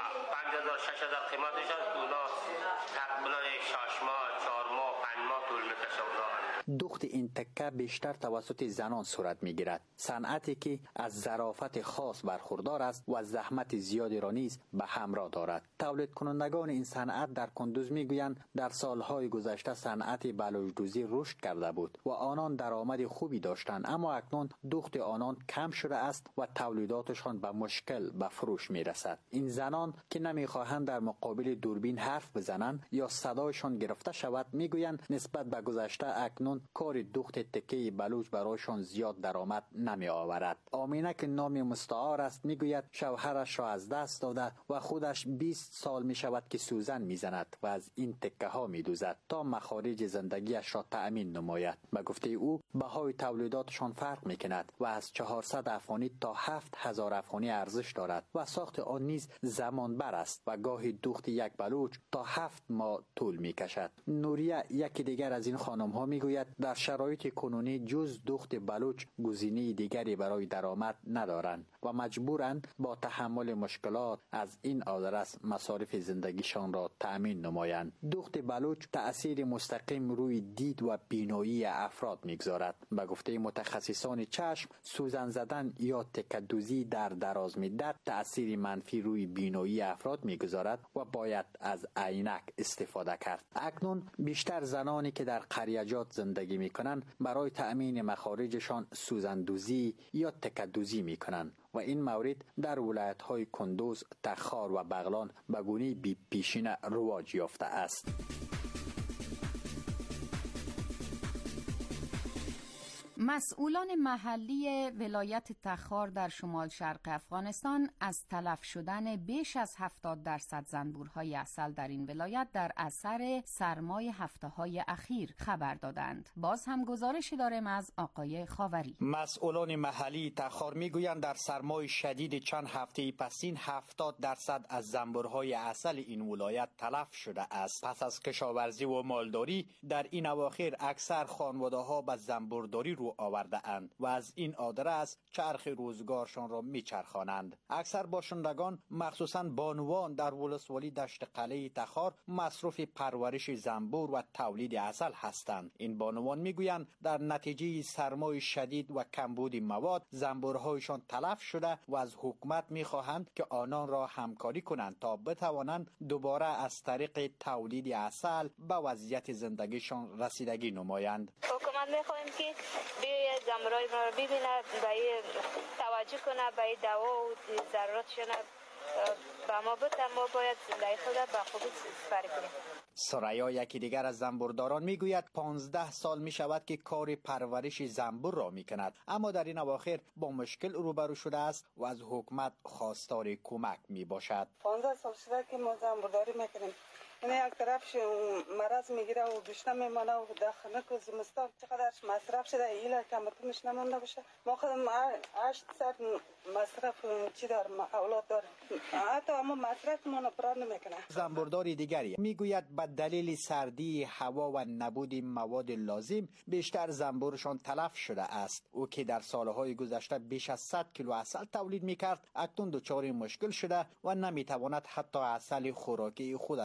5000 6000 قیمتش هست اونا تقریبا 6 ماه 4 ماه 5 ماه طول میکشه اونا دخت این تکه بیشتر توسط زنان صورت میگیرد، صنعتی که از ظرافت خاص برخوردار است و زحمت زیادی را نیز به همراه دارد. تولید کنندگان این صنعت در کندوز میگویند در سالهای گذشته صنعت بلوچ‌دوزی رشد کرده بود و آنان درآمد خوبی داشتند، اما اکنون دخت آنان کم شده است و تولیداتشان به مشکل به فروش میرسد. این زنان که نمیخواهند در مقابل دوربین حرف بزنند یا صدایشان گرفته شود میگویند نسبت به گذشته اکنون کار دخت تکه بلوچ برایشان زیاد درآمد نمی آورد. آمینه که نام مستعار است میگوید شوهرش را از دست داده و خودش 20 سال می شود که سوزن میزند و از این تکه ها می دوزد تا مخارج زندگیش را تأمین نماید. به گفته او بهای تولیداتشان فرق می کند و از 400 افغانی تا 7000 افغانی ارزش دارد و ساخت آن نیز زمان بر است و گاهی دخت یک بلوچ تا 7 ماه طول می کشد. نوریه یکی دیگر از این خانم ها میگوید در شرایط کنونی جز دخت بلوچ گزینه دیگری برای درآمد ندارند و مجبورند با تحمل مشکلات از این آدرس مصارف زندگیشان را تأمین نمایند. دخت بلوچ تأثیر مستقیم روی دید و بینایی افراد میگذارد. به گفته متخصصان چشم سوزن زدن یا تکه‌دوزی در دراز مدت تأثیر منفی روی بینایی افراد میگذارد و باید از عینک استفاده کرد. اکنون بیشتر زنانی که در قریجات زندگی میکنند برای تأمین مخارجشان سوزندوزی یا تکه‌دوزی میکنند و این مورد در ولایت‌های کندوز، تخار و بغلان به گونه بی پیشین رواج یافته است. مسئولان محلی ولایت تخار در شمال شرق افغانستان از تلف شدن بیش از 70% زنبورهای عسل در این ولایت در اثر سرمای هفته‌های اخیر خبر دادند. باز هم گزارشی داریم از آقای خاوری. مسئولان محلی تخار میگویند در سرمای شدید چند هفته پسین 70% از زنبورهای عسل این ولایت تلف شده است. پس از کشاورزی و مالداری در این اواخر اکثر خانواده‌ها به زنبورداری رو آورده اند و از این آدرس چرخ روزگارشان را میچرخانند. اکثر باشندگان مخصوصاً بانوان در ولسوالی دشت قلعه تخار مصروف پرورش زنبور و تولید عسل هستند. این بانوان میگویند در نتیجه سرمای شدید و کمبود مواد زنبورهایشان تلف شده و از حکومت میخواهند که آنان را همکاری کنند تا بتوانند دوباره از طریق تولید عسل به وضعیت زندگیشان رسیدگی نمایند. حکومت میخواهیم که بیاید زنبورهای ما را ببیند، به توجه کنه، به دوا و ضرورتشان به ما بده، ما باید زندگی خود به خوبی سپری کنیم. سریا یکی دیگر از زنبورداران میگوید 15 سال می شود که کار پرورش زنبور را می کند، اما در این اواخر با مشکل روبرو شده است و از حکومت خواستار کمک می باشد. 15 سال شده که ما زنبورداری میکنیم. این یک طرفش مرض میگیره و بیشتر میمانه و داخل و زمستان چقدرش مصرف شده ایلا کمتونش نمونده باشه. ما خودم 8 ساعت مصرف چی دارم، اولاد دارم، حتی اما مصرف منو برا نمیکنه. زنبورداری دیگری میگوید به دلیل سردی هوا و نبود مواد لازم بیشتر زنبورشان تلف شده است. او که در سالهای گذشته بیش از 100 کیلو عسل تولید میکرد اکنون دچار مشکل شده و نمیتواند حتی عسل خوراکی خودش را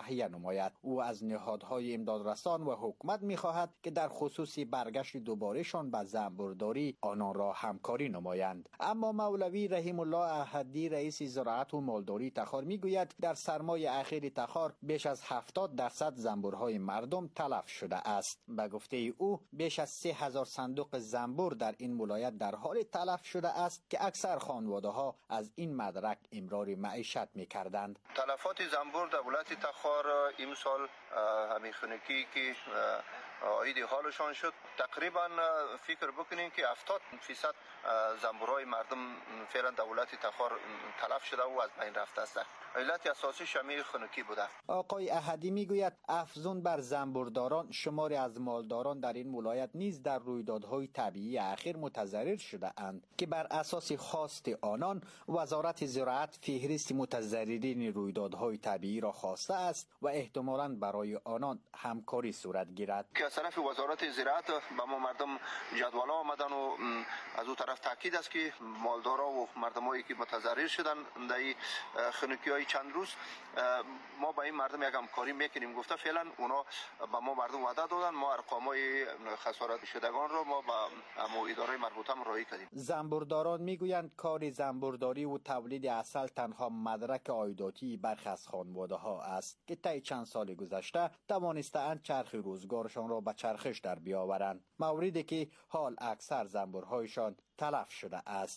تهیه نماید. او از نهادهای امدادرسان و حکومت می‌خواهد که در خصوص برگشت دوبارهشان به زنبورداری آنان را همکاری نمایند. اما مولوی رحیم الله احدی رئیس زراعت و مالداری تخار میگوید در سرمای اخیر تخار بیش از 70% زنبورهای مردم تلف شده است. به گفته او بیش از 3000 صندوق زنبور در این ولایت در حال تلف شده است که اکثر خانواده‌ها از این مدرک امرار معیشت می‌کردند. تلفات زنبور در ولایت تخار امسال همین خنکی که عاید حالشان شد تقریبا فکر بکنین که 70% زنبورهای مردم فعلا در ولایت تخار تلف شده و از بین رفته است. علت اساسی شمی خنکی بوده. آقای احدی میگوید افزون بر زنبورداران شماری از مالداران در این ولایت نیز در رویدادهای طبیعی اخیر متضرر شده اند که بر اساس خواست آنان وزارت زراعت فهرست متضررین رویدادهای طبیعی را خواسته است و احتمالاً برای آنان همکاری صورت گیرد. که از طرف وزارت زراعت به ما مردم جدولا آمدن و از اون طرف تاکید است که مالدارا و مردمایی که متضرر شدن در خنکی‌های چند روز ما با این مردم یک همکاری میکنیم. گفته فعلا اونا به ما مردم وعده دادن، ما ارقامای خسارت شدگان رو ما با اداره مربوطه رایی کردیم. زنبورداران میگویند کار زنبورداری و تولید عسل تنها مدرک عایداتی برخی از خانواده‌ها است که طی چند سال گذشته توانسته‌اند چرخ روزگارشان را به چرخش در بیاورند، موردی که حال اکثر زنبورهایشان تلف شده است.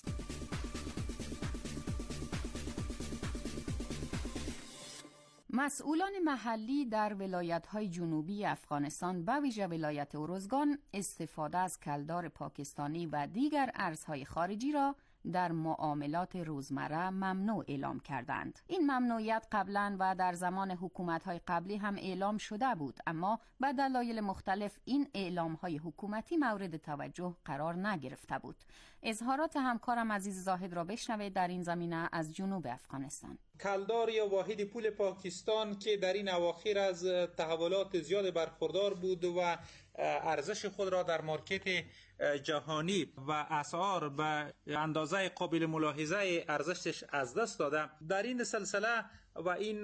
مسئولان محلی در ولایت‌های جنوبی افغانستان به ویژه ولایت ارزگان استفاده از کلدار پاکستانی و دیگر ارزهای خارجی را در معاملات روزمره ممنوع اعلام کردند. این ممنوعیت قبلا و در زمان حکومت‌های قبلی هم اعلام شده بود، اما به دلایل مختلف این اعلام‌های حکومتی مورد توجه قرار نگرفته بود. اظهارات همکارم عزیز زاهد را بشنوید در این زمینه از جنوب افغانستان. کلدار یا واحد پول پاکستان که در این اواخر از تحولات زیاد برخوردار بود و ارزش خود را در مارکت جهانی و اسعار به اندازه قابل ملاحظه ارزشش از دست داده، در این سلسله و این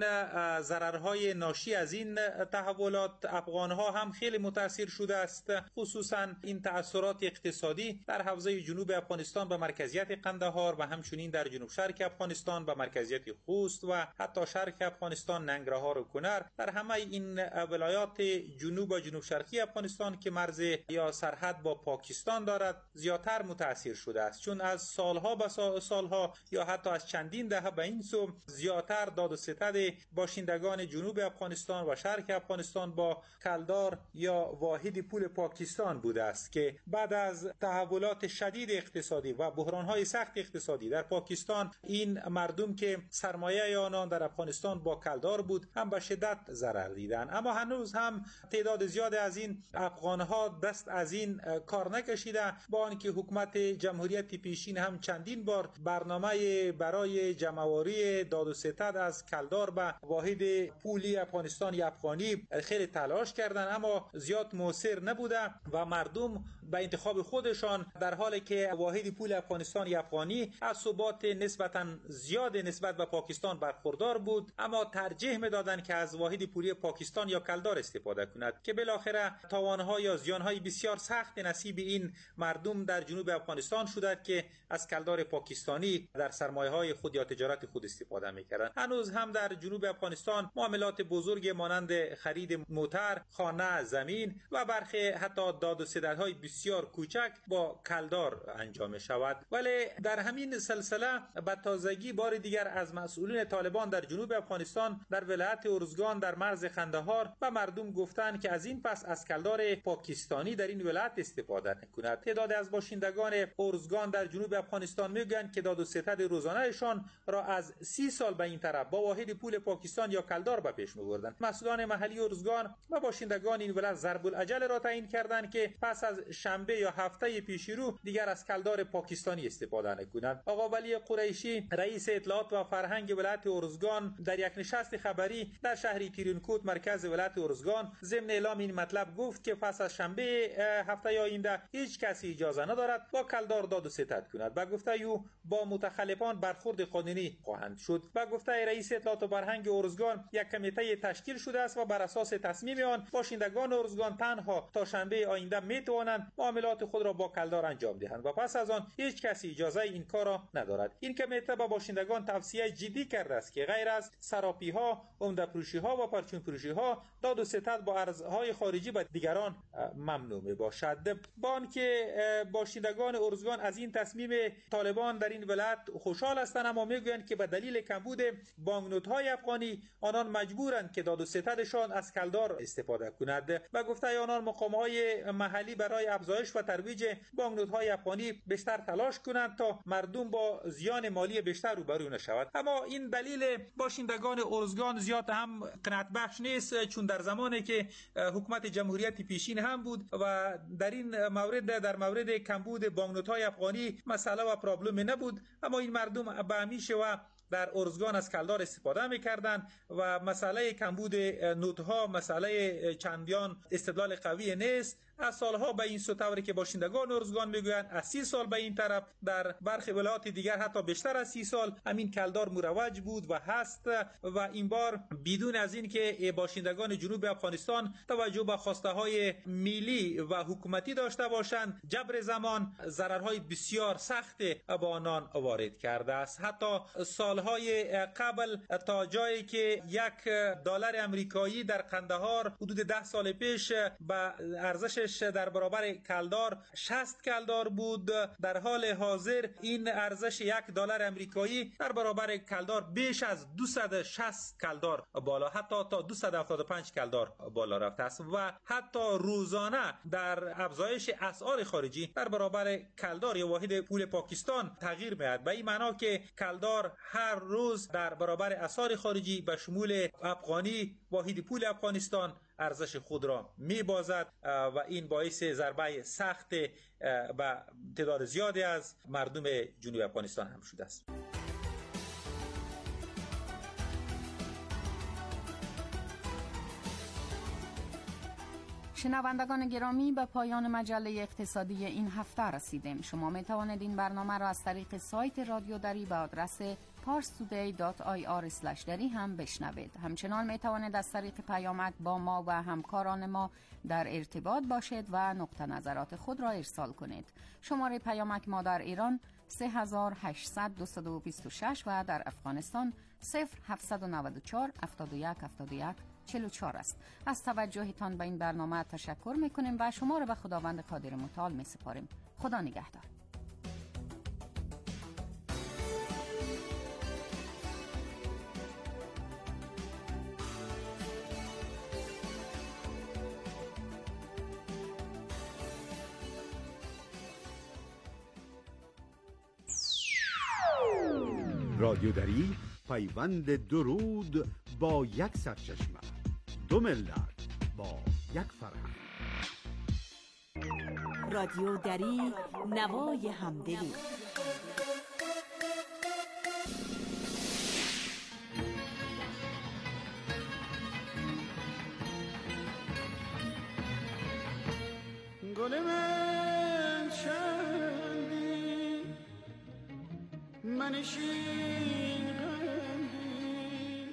ضررهای ناشی از این تحولات افغانها هم خیلی متاثر شده است. خصوصا این تأثیرات اقتصادی در حوزه جنوب افغانستان به مرکزیت قندهار و همچنین در جنوب شرق افغانستان به مرکزیت خوست و حتی شرق افغانستان ننگرهار و کنر، در همه این ولایات جنوب و جنوب شرقی افغانستان که مرز یا سرحد با پاکستان دارد زیادتر متاثر شده است، چون از سالها به سالها یا حتی از چندین دهه به این سو زیادتر داد و ستد باشندگان جنوب افغانستان و شرق افغانستان با کلدار یا واحد پول پاکستان بوده است که بعد از تحولات شدید اقتصادی و بحران‌های سخت اقتصادی در پاکستان این مردم که سرمایه آنان در افغانستان با کلدار بود هم به شدت ضرر دیدند. اما هنوز هم تعداد زیاد از این افغان‌ها دست از این کار نکشیده، با آنکه حکومت جمهوریت پیشین هم چندین بار برنامه برای جمع‌آوری داد و ستد از کلدار به واحد پولی افغانستانی افغانی خیلی تلاش کردند، اما زیاد موثر نبوده و مردم به انتخاب خودشان در حالی که واحد پول افغانستانی افغانی از ثبات نسبتاً زیاد نسبت به پاکستان برخوردار بود، اما ترجیح می‌دادند که از واحد پولی پاکستان یا کلدار استفاده کند که بالاخره تاوان‌ها یا زیان‌های بسیار سخت نصیب این مردم در جنوب افغانستان شد که از کلدار پاکستانی در سرمایه‌های خود یا تجارت خود استفاده می‌کردند. هنوز هم در جنوب افغانستان معاملات بزرگ مانند خرید موتر، خانه، زمین و برخی حتی داد و ستدهای بسیار کوچک با کلدار انجام می‌شود. ولی در همین سلسله به تازگی بار دیگر از مسئولین طالبان در جنوب افغانستان در ولایت ارزگان در مرز قندهار و مردم گفتند که از این پس از کلدار پاکستانی در این ولایت استفاده نکند. تعداد از باشندگان ارزگان در جنوب افغانستان میگویند که داد و ستد روزانه‌شان را از 30 سال به این طرف با واحد پول پاکستان یا کلدار به پیش می‌بردند. مسئولان محلی ارزگان و باشندگان این ولایت ضرب الاجل را تعیین کردند که پس از شنبه یا هفته پیش رو دیگر از کلدار پاکستانی استفاده نکنند. آقا ولی قریشی رئیس اطلاعات و فرهنگ ولایت ارزگان در یک نشست خبری در شهر تیرونکوت مرکز ولایت ارزگان ضمن اعلام این مطلب گفت که پس از شنبه هفته آینده هیچ کسی اجازه ندارد با کلدار داد و ستد کند. با گفته او با متخلفان برخورد قانونی خواهند شد. با گفته رئیس اطلاعات و فرهنگ ارزگان یک کمیته تشکیل شده است و بر اساس تصمیم آن باشندگان ارزگان تنها تا شنبه آینده میتوانند معاملات خود را با کلدار انجام دهند و پس از آن هیچ کسی اجازه این کار را ندارد. این کمیته به باشندگان توصیه جدی کرده است که غیر از سراپی ها، عمده فروشی ها و پرچون فروشی ها داد و ستد با ارزهای خارجی به دیگران ممنوع می باشد. بان که باشندگان ارزگان از این تصمیم طالبان در این ولایت خوشحال هستند، اما میگویند که به دلیل کمبود بانکنوت های افغانی آنان مجبورند که داد و ستدشان از کلدار استفاده کنند. و گفته آنان مقام های محلی برای افزایش و ترویج بانکنوت های افغانی بیشتر تلاش کنند تا مردم با زیان مالی بیشتر روبرو نشود. اما این دلیل باشندگان ارزگان زیاد هم قناعت بخش نیست، چون در زمانی که حکومت جمهوریت پیشین هم بود و در این مورد در مورد کمبود بانکنوت های افغانی مسئله و پرابلم نبود، اما این مردم به همیشه و در ارزگان از کلدار استفاده می‌کردند و مسئله کمبود نوت‌ها مسئله چندیان استدلال قوی نیست. از سالها به این طوری که باشندگان ارزگان میگویند از 30 سال به این طرف در برخی ولایات دیگر حتی بیشتر از 30 سال همین کلدار مروج بود و هست و این بار بدون از این که باشندگان جنوب افغانستان توجه به خواسته ملی و حکومتی داشته باشند، جبر زمان ضررهای بسیار سخت به آنان وارد کرده است. حتی سالهای قبل تا جایی که $1 امریکایی در قندهار حدود 10 سال پیش به ارزشش در برابر کلدار 60 کلدار بود، در حال حاضر این ارزش $1 امریکایی در برابر کلدار بیش از 260 کلدار بالا، حتی تا 275 کلدار بالا رفته است و حتی روزانه در افزایش اسعار خارجی در برابر کلدار یا واحد پول پاکستان تغییر می‌یابد. به این معنا که کلدار هر روز در برابر اسعار خارجی به شمول افغانی واحد پول افغانستان ارزش خود را می‌بازد و این باعث ضربه سخت به تعداد زیادی از مردم جنوب افغانستان هم شده است. شنوندگان گرامی، به پایان مجله اقتصادی این هفته رسیدیم. شما می توانید این برنامه را از طریق سایت رادیو دری به آدرس parstoday.ir/dari هم بشنوید. همچنان می توانید از طریق پیامک با ما و همکاران ما در ارتباط باشید و نقطه نظرات خود را ارسال کنید. شماره پیامک ما در ایران 3800-226 و در افغانستان 0794-71-71-44 است. از توجهتان به این برنامه تشکر میکنیم و شما را به خداوند قادر متعال می سپاریم. خدا نگهدار. رادیو دری پیوند درود با یک سرچشمه، دو ملت با یک فرهنگ. رادیو دری، نوای همدلی. گل من چندی منشین غمگین،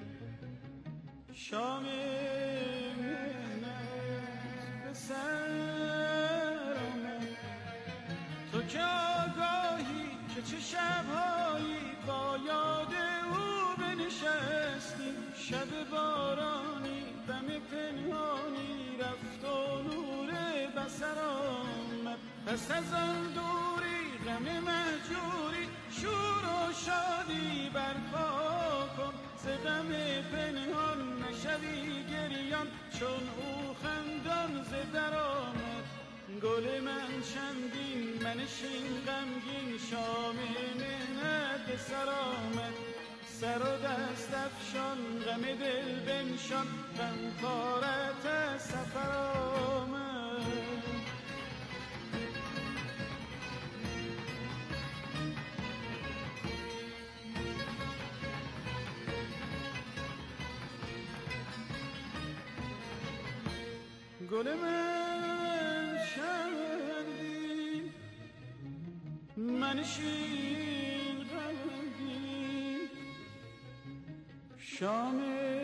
شام منت به سر آمد. تو که آگاهی که چه شبهایی با یاد او بنشستی، شب بارانی دم پنهانی رفت و نور بصر آمد. پس از آن دوری غم مهجوری شور و شادی برپا کن، ز غم پنهان نشوی گریان چون او خندان ز در آمد. گل من چندین منشین غمگین، شام مهنت به سر آمد. سر و دست افشان غم دل بنشان، غم کارت از سفر آمد. گل من شنبین منشین غمگین شام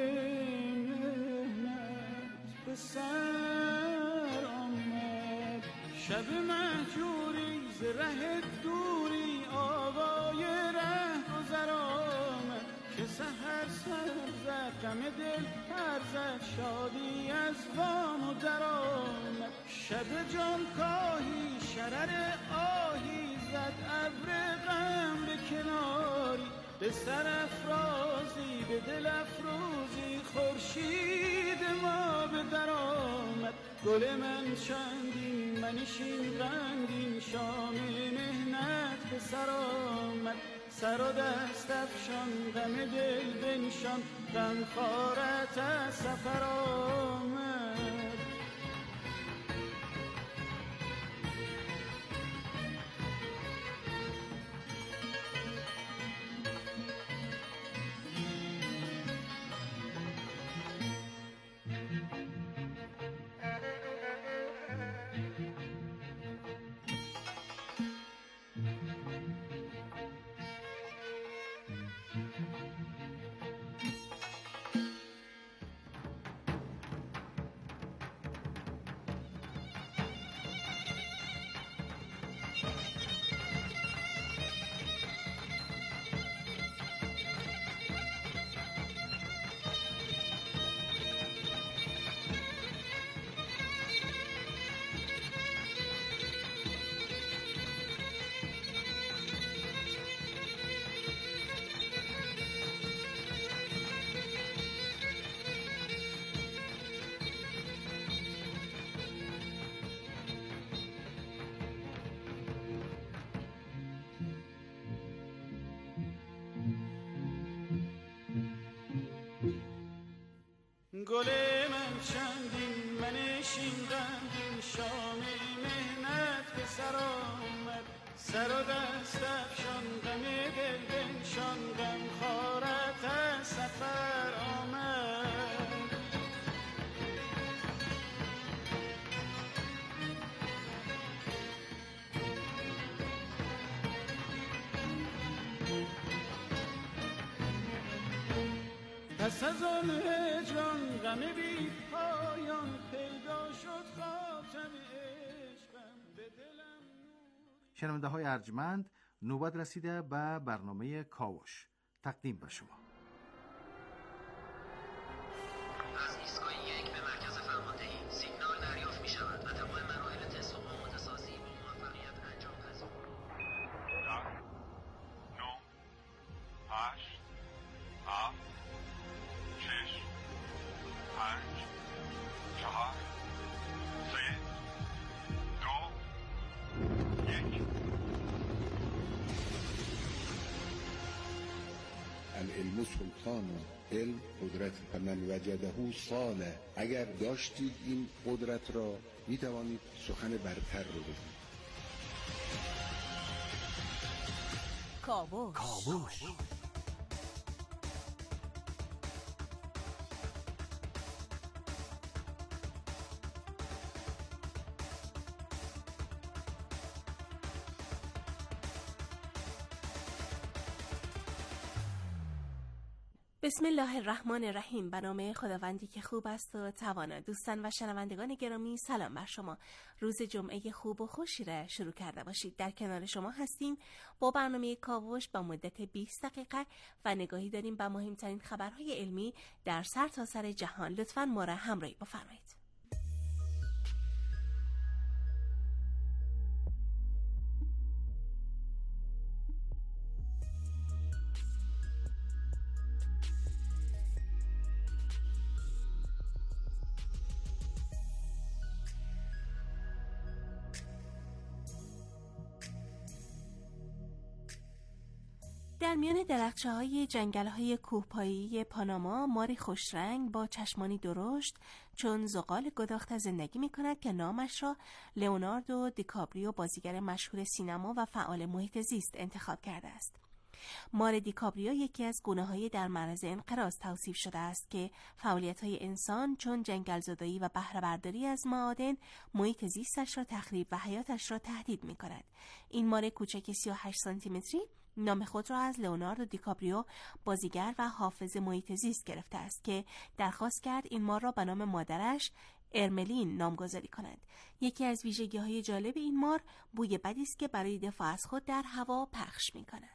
مهنت به سر آمد شب مهجوری ز ره دوری آوای ره گذر آمد که سحر سر زد غم دل پر زد شادی از وام و در آمد شب جان کاهی شرر آهی زد ابر غم به کناری به سر افرازی به دل افروزی خورشید ما به در آمد گل من چندین منشین غمگین شام مهنت به سر آمد سر و دست افشان غم دل بنشان غم خارت از سفر آمد گل من چندین منشین غمگین شام مهنت به سر آمد سر و دست افشان غم دل بنشان غم خارت از سفر آمد پس از آن هجران غم بی پایان پیدا شد خاتم عشقم به دلم. شنونده های ارجمند، نوبت رسیده به برنامه کاوش. تقدیم به شما. از ایستگاه یک به مرکز فرماندهی سیگنال دریافت می شود و تمام مراحل تست و آماده سازی با موفقیت انجام پذیر. 9 8 7 6 5 4 3 2 1. العلم سلطان، علم قدرت، فمن وجده صانه. اگر داشتید این قدرت را می توانید سخن برتر رو بگید. کاوش. بسم الله الرحمن الرحیم. به نام خداوندی که خوب است و توانا. دوستان و شنوندگان گرامی، سلام بر شما. روز جمعه خوب و خوشی را شروع کرده باشید. در کنار شما هستیم با برنامه کاوش با مدت 20 دقیقه و نگاهی داریم به مهمترین خبرهای علمی در سرتاسر جهان. لطفاً ما را همراهی بفرمایید. در میان درخچه‌های جنگل‌های کوهپایه‌ای پاناما ماری خوشرنگ با چشمانی درشت چون زغال گداخته زندگی می‌کند که نامش را لئوناردو دیکاپریو بازیگر مشهور سینما و فعال محیط زیست انتخاب کرده است. مار دیکابریو یکی از گونه‌های در معرض انقراض توصیف شده است که فعالیت‌های انسان چون جنگل‌زدایی و بهره‌برداری از معادن محیط زیستش را تخریب و حیاتش را تهدید می‌کند. این مار کوچک 38 سانتیمتری نام خود را از لئوناردو دیکابریو بازیگر و حافظ محیط زیست گرفته است که درخواست کرد این مار را به نام مادرش ارملین نامگذاری کند. یکی از ویژگی‌های جالب این مار بوی بدی است که برای دفاع از خود در هوا پخش می‌کند.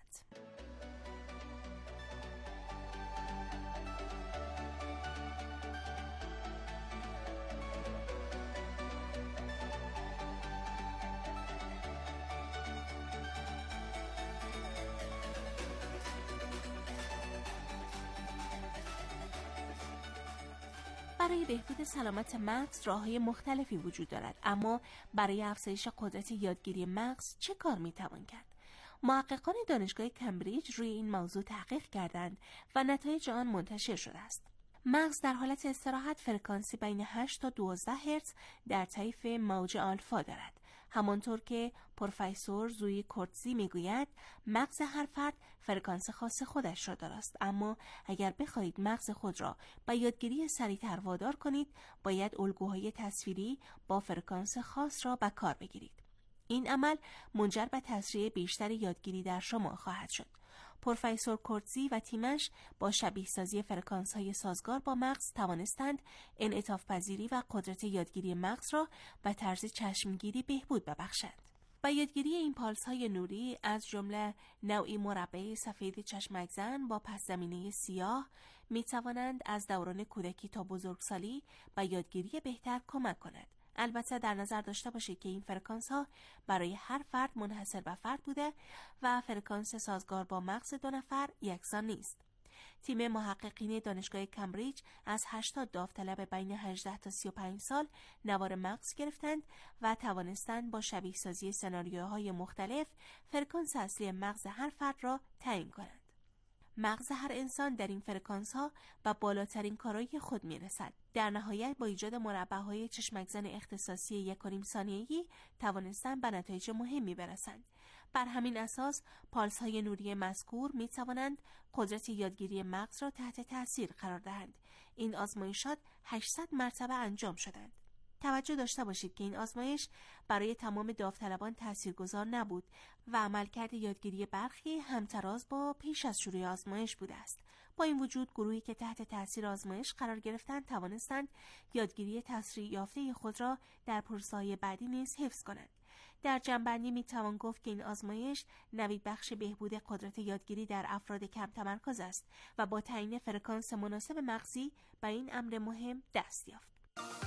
برای بهبود سلامت مغز راه‌های مختلفی وجود دارد، اما برای افزایش قدرت یادگیری مغز چه کار می‌توان کرد؟ محققان دانشگاه کمبریج روی این موضوع تحقیق کردند و نتایج آن منتشر شده است. مغز در حالت استراحت فرکانسی بین 8 تا 12 هرتز در طیف موج آلفا دارد. همانطور که پروفسور زویی کورتزی میگوید مغز هر فرد فرکانس خاص خودش را دارد، اما اگر بخواهید مغز خود را به یادگیری سریعتر وادار کنید باید الگوهای تصویری با فرکانس خاص را به کار بگیرید. این عمل منجر به تسریع بیشتر یادگیری در شما خواهد شد. پروفسور کورتزی و تیمش با شبیه سازی فرکانس‌های سازگار با مغز توانستند انعطاف پذیری و قدرت یادگیری مغز را به طرز چشمگیری بهبود ببخشند. با یادگیری این پالس‌های نوری از جمله نوعی مربع سفید چشمک زن با پس زمینه سیاه می توانند از دوران کودکی تا بزرگسالی به یادگیری بهتر کمک کنند. البته در نظر داشته باشید که این فرکانس ها برای هر فرد منحصر به فرد بوده و فرکانس سازگار با مغز دو نفر یکسان نیست. تیم محققین دانشگاه کمبریج از 80 داوطلب بین 18 تا 35 سال نوار مغز گرفتند و توانستند با شبیه سازی سناریوهای مختلف فرکانس اصلی مغز هر فرد را تعیین کنند. مغز هر انسان در این فرکانس ها به بالاترین کارایی خود می رسد. در نهایت با ایجاد مربع‌های چشمکزن اختصاصی 1.5 ثانیه‌ای توانستند به نتایج مهمی برسند. بر همین اساس پالس های نوری مذکور می توانند قدرت یادگیری مغز را تحت تاثیر قرار دهند. این آزمایشات 800 مرتبه انجام شدند. توجه داشته باشید که این آزمایش برای تمام داوطلبان تاثیرگذار نبود و عملکرد یادگیری برخی همتراز با پیش از شروع آزمایش بوده است. با این وجود گروهی که تحت تاثیر آزمایش قرار گرفتند توانستند یادگیری تسریع یافته خود را در پروسه‌های بعدی نیز حفظ کنند. در جمع‌بندی میتوان گفت که این آزمایش نوید بخش بهبود قدرت یادگیری در افراد کم تمرکز است و با تعیین فرکانس مناسب مغزی به این امر مهم دست یافت.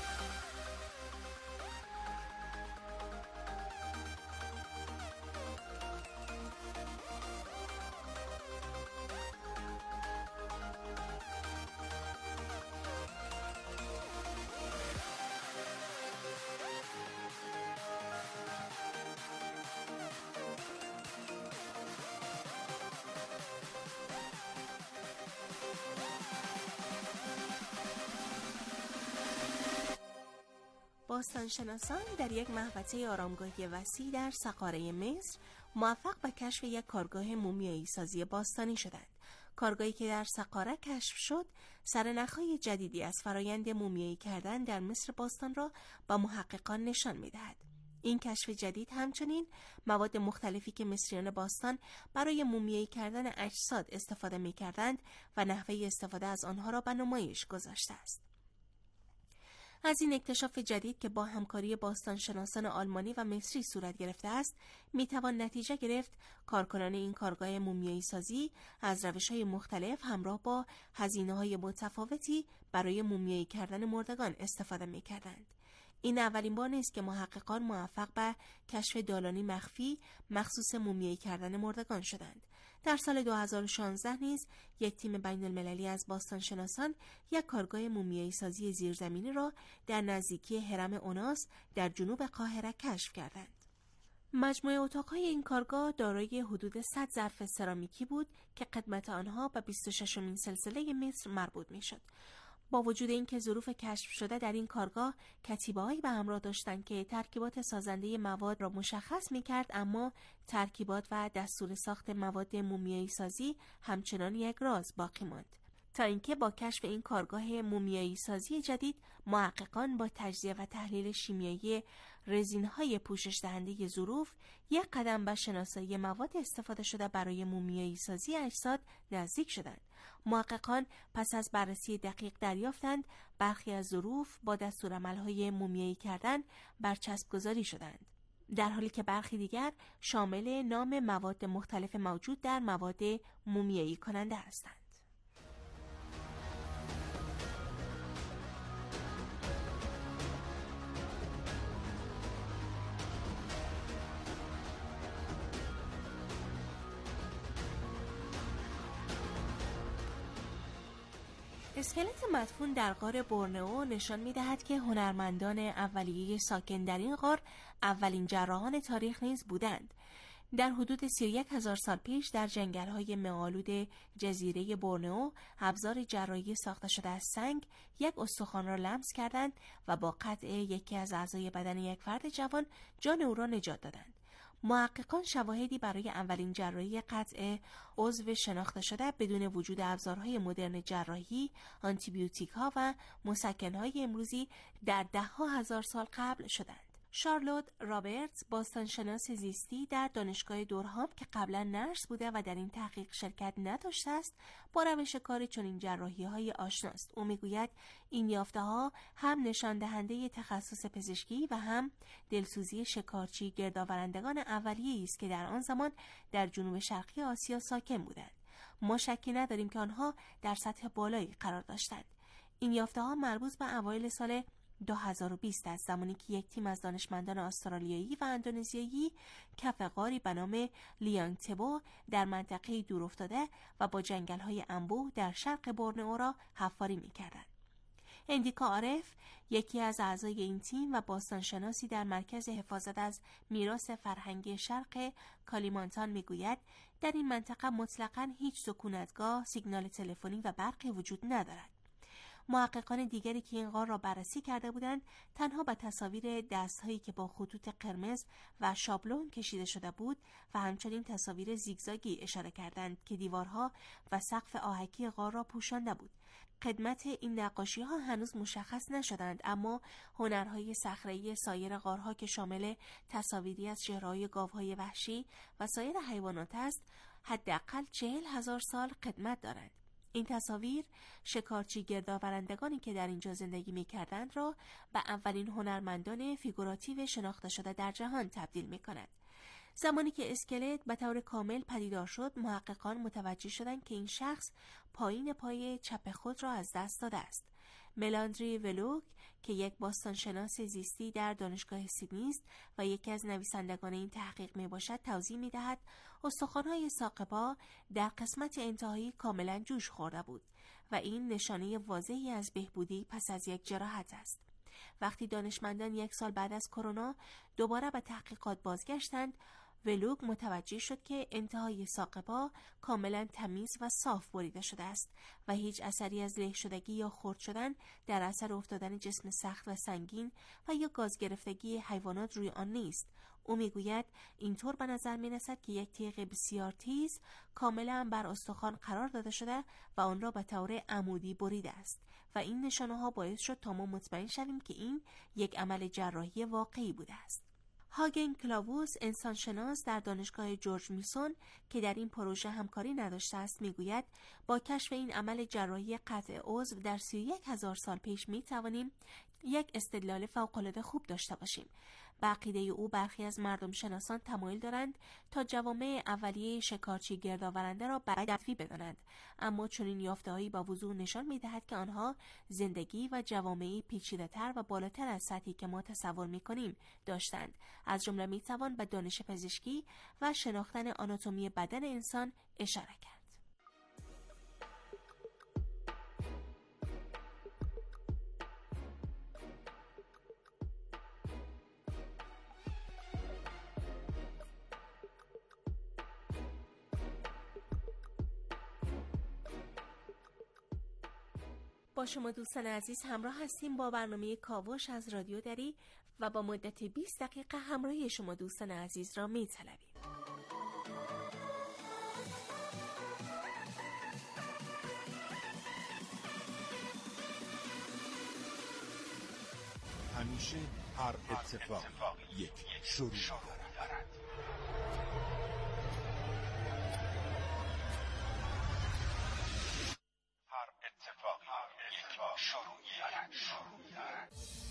باستانشناسان در یک محوطه آرامگاهی وسیع در سقاره مصر موفق به کشف یک کارگاه مومیایی سازی باستانی شدند. کارگاهی که در سقاره کشف شد سرنخهای جدیدی از فرایند مومیایی کردن در مصر باستان را به محققان نشان می‌دهد. این کشف جدید همچنین مواد مختلفی که مصریان باستان برای مومیایی کردن اجساد استفاده می‌کردند و نحوه استفاده از آنها را به نمایش گذاشته است. از این اکتشاف جدید که با همکاری باستانشناسان آلمانی و مصری صورت گرفته است، میتوان نتیجه گرفت کارکنان این کارگاه مومیایی سازی از روش‌های مختلف همراه با هزینه‌های متفاوتی برای مومیایی کردن مردگان استفاده میکردند. این اولین بار نیست که محققان موفق به کشف دالانی مخفی مخصوص مومیایی کردن مردگان شدند. در سال 2016 نیز یک تیم بین المللی از باستانشناسان یک کارگاه مومیایی سازی زیرزمینی را در نزدیکی هرم اوناس در جنوب قاهره کشف کردند. مجموعه اتاق‌های این کارگاه دارای حدود 100 ظرف سرامیکی بود که قدمت آنها به 26مین سلسله مصر مربوط می‌شد. با وجود اینکه ظروف کشف شده در این کارگاه کتیبه‌هایی به همراه داشتند که ترکیبات سازنده مواد را مشخص می‌کرد، اما ترکیبات و دستور ساخت مواد مومیایی سازی همچنان یک راز باقی ماند. تا اینکه با کشف این کارگاه مومیایی سازی جدید، محققان با تجزیه و تحلیل شیمیایی رزین‌های پوشش دهنده ظروف یک قدم به شناسایی مواد استفاده شده برای مومیایی سازی اجساد نزدیک شدند. محققان پس از بررسی دقیق دریافتند برخی از ظروف با دستورالعمل‌های مومیایی کردن برچسب گذاری شدند، در حالی که برخی دیگر شامل نام مواد مختلف موجود در مواد مومیایی کننده هستند. اسکلت مدفون در غار بورنئو نشان می‌دهد که هنرمندان اولیه ساکن در این غار اولین جراحان تاریخ نیز بودند. در حدود 31,000 سال پیش در جنگل‌های مه‌آلود جزیره بورنئو ابزار جراحی ساخته شده از سنگ یک استخوان را لمس کردند و با قطع یکی از اعضای بدن یک فرد جوان جان او را نجات دادند. محققان شواهدی برای اولین جراحی قطع عضو شناخته شده بدون وجود ابزارهای مدرن جراحی، آنتیبیوتیک‌ها و مسکن‌های امروزی در ده‌ها هزار سال قبل شدند. شارلوت رابرتس، باستانشناس زیستی در دانشگاه دورهام که قبلا نرس بوده و در این تحقیق شرکت نداشته است، با روش کار چنین جراحی‌های آشناست. او میگوید این یافته‌ها هم نشان دهنده تخصص پزشکی و هم دلسوزی شکارچی گردآورندگان اولیه‌ای است که در آن زمان در جنوب شرقی آسیا ساکن بودند. ما شکی نداریم که آنها در سطح بالایی قرار داشتند. این یافته‌ها مربوط به اوایل سال 2020 است، زمانی که یک تیم از دانشمندان استرالیایی و اندونزیایی کف غاری به نام لیانگ تبو در منطقه دورافتاده و با جنگل‌های انبوه در شرق بورنئو را حفاری می‌کردند. اندیکا عارف، یکی از اعضای این تیم و باستانشناسی در مرکز حفاظت از میراث فرهنگی شرق کالیمانتان میگوید در این منطقه مطلقاً هیچ سکونتگاه، سیگنال تلفنی و برقی وجود ندارد. محققان دیگری که این غار را بررسی کرده بودند تنها به تصاویر دست‌هایی که با خطوط قرمز و شابلون کشیده شده بود و همچنین تصاویر زیگزاگی اشاره کردند که دیوارها و سقف آهکی غار را پوشانده بود. قدمت این نقاشی‌ها هنوز مشخص نشدند، اما هنرهای صخره‌ای سایر غارها که شامل تصاویری از چهره‌های گاوهای وحشی و سایر حیوانات است، حداقل 40,000 سال قدمت دارند. این تصاویر شکارچی گردآورندگانی که در اینجا زندگی می‌کردند را به اولین هنرمندان فیگوراتیو شناخته شده در جهان تبدیل می‌کند. زمانی که اسکلت به طور کامل پدیدار شد، محققان متوجه شدند که این شخص پایین پای چپ خود را از دست داده است. ملاندری ولوک که یک باستانشناس زیستی در دانشگاه سیدنی است و یکی از نویسندگان این تحقیق میباشد، توضیح میدهد استخوان‌های ساق پا در قسمت انتهایی کاملا جوش خورده بود و این نشانه واضحی از بهبودی پس از یک جراحت است. وقتی دانشمندان 1 سال بعد از کرونا دوباره به تحقیقات بازگشتند، ولوگ متوجه شد که انتهای ساق پا کاملا تمیز و صاف بریده شده است و هیچ اثری از له شدگی یا خرد شدن در اثر افتادن جسم سخت و سنگین و یا گاز گرفتگی حیوانات روی آن نیست. او میگوید اینطور به نظر میرسد که یک تیغ بسیار تیز کاملا بر استخوان قرار داده شده و آن را به طور عمودی بریده است و این نشانه ها باعث شد تا ما مطمئن شویم که این یک عمل جراحی واقعی بوده است. هاگن کلاووس، انسانشناس در دانشگاه جورج میسون که در این پروژه همکاری نداشته است، میگوید با کشف این عمل جراحی قطع عضو در 31,000 سال پیش میتوانیم یک استدلال فوق‌العاده خوب داشته باشیم. به عقیده او برخی از مردم شناسان تمایل دارند تا جوامع اولیه شکارچی گردآورنده را بدوی بدانند، اما چنین یافته‌هایی با وضوح نشان می‌دهد که آنها زندگی و جوامعی پیچیده‌تر و بالاتر از سطحی که ما تصور می‌کنیم داشتند. از جمله می‌توان به دانش پزشکی و شناختن آناتومی بدن انسان اشاره کرد. با شما دوستان عزیز همراه هستیم با برنامه کاوش از رادیو دری و با مدت 20 دقیقه همراهی شما دوستان عزیز را می‌طلبیم. همیشه هر اتفاق یک شروع دارد. هر اتفاق یک شروع دارد.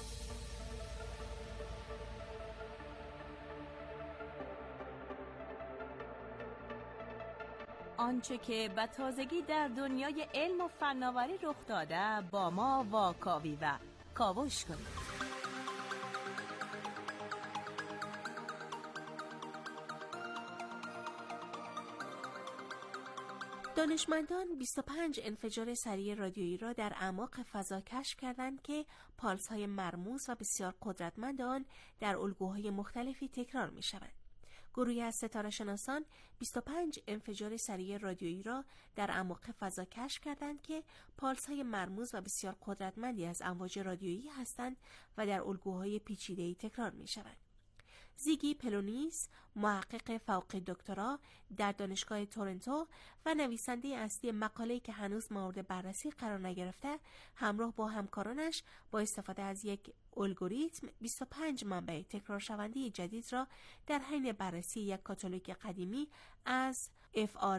آنچه که به تازگی در دنیای علم و فناوری رخ داده با ما واکاوی و کاوش کنید. دانشمندان 25 انفجار سریع رادیویی را در اعماق فضا کشف کردند که پالس‌های مرموز و بسیار قدرتمند آن در الگوهای مختلفی تکرار می‌شوند. گروهی از ستاره‌شناسان 25 انفجار سریع رادیویی را در اعماق فضا کشف کردند که پالس‌های مرموز و بسیار قدرتمندی از امواج رادیویی هستند و در الگوهای پیچیده‌ای تکرار می‌شوند. زیگی پلونیس، محقق فوق دکترا در دانشگاه تورنتو و نویسنده اصلی مقاله‌ای که هنوز مورد بررسی قرار نگرفته، همراه با همکارانش با استفاده از یک الگوریتم 25 منبع تکرار شونده جدید را در حین بررسی یک کاتالوگ قدیمی از FR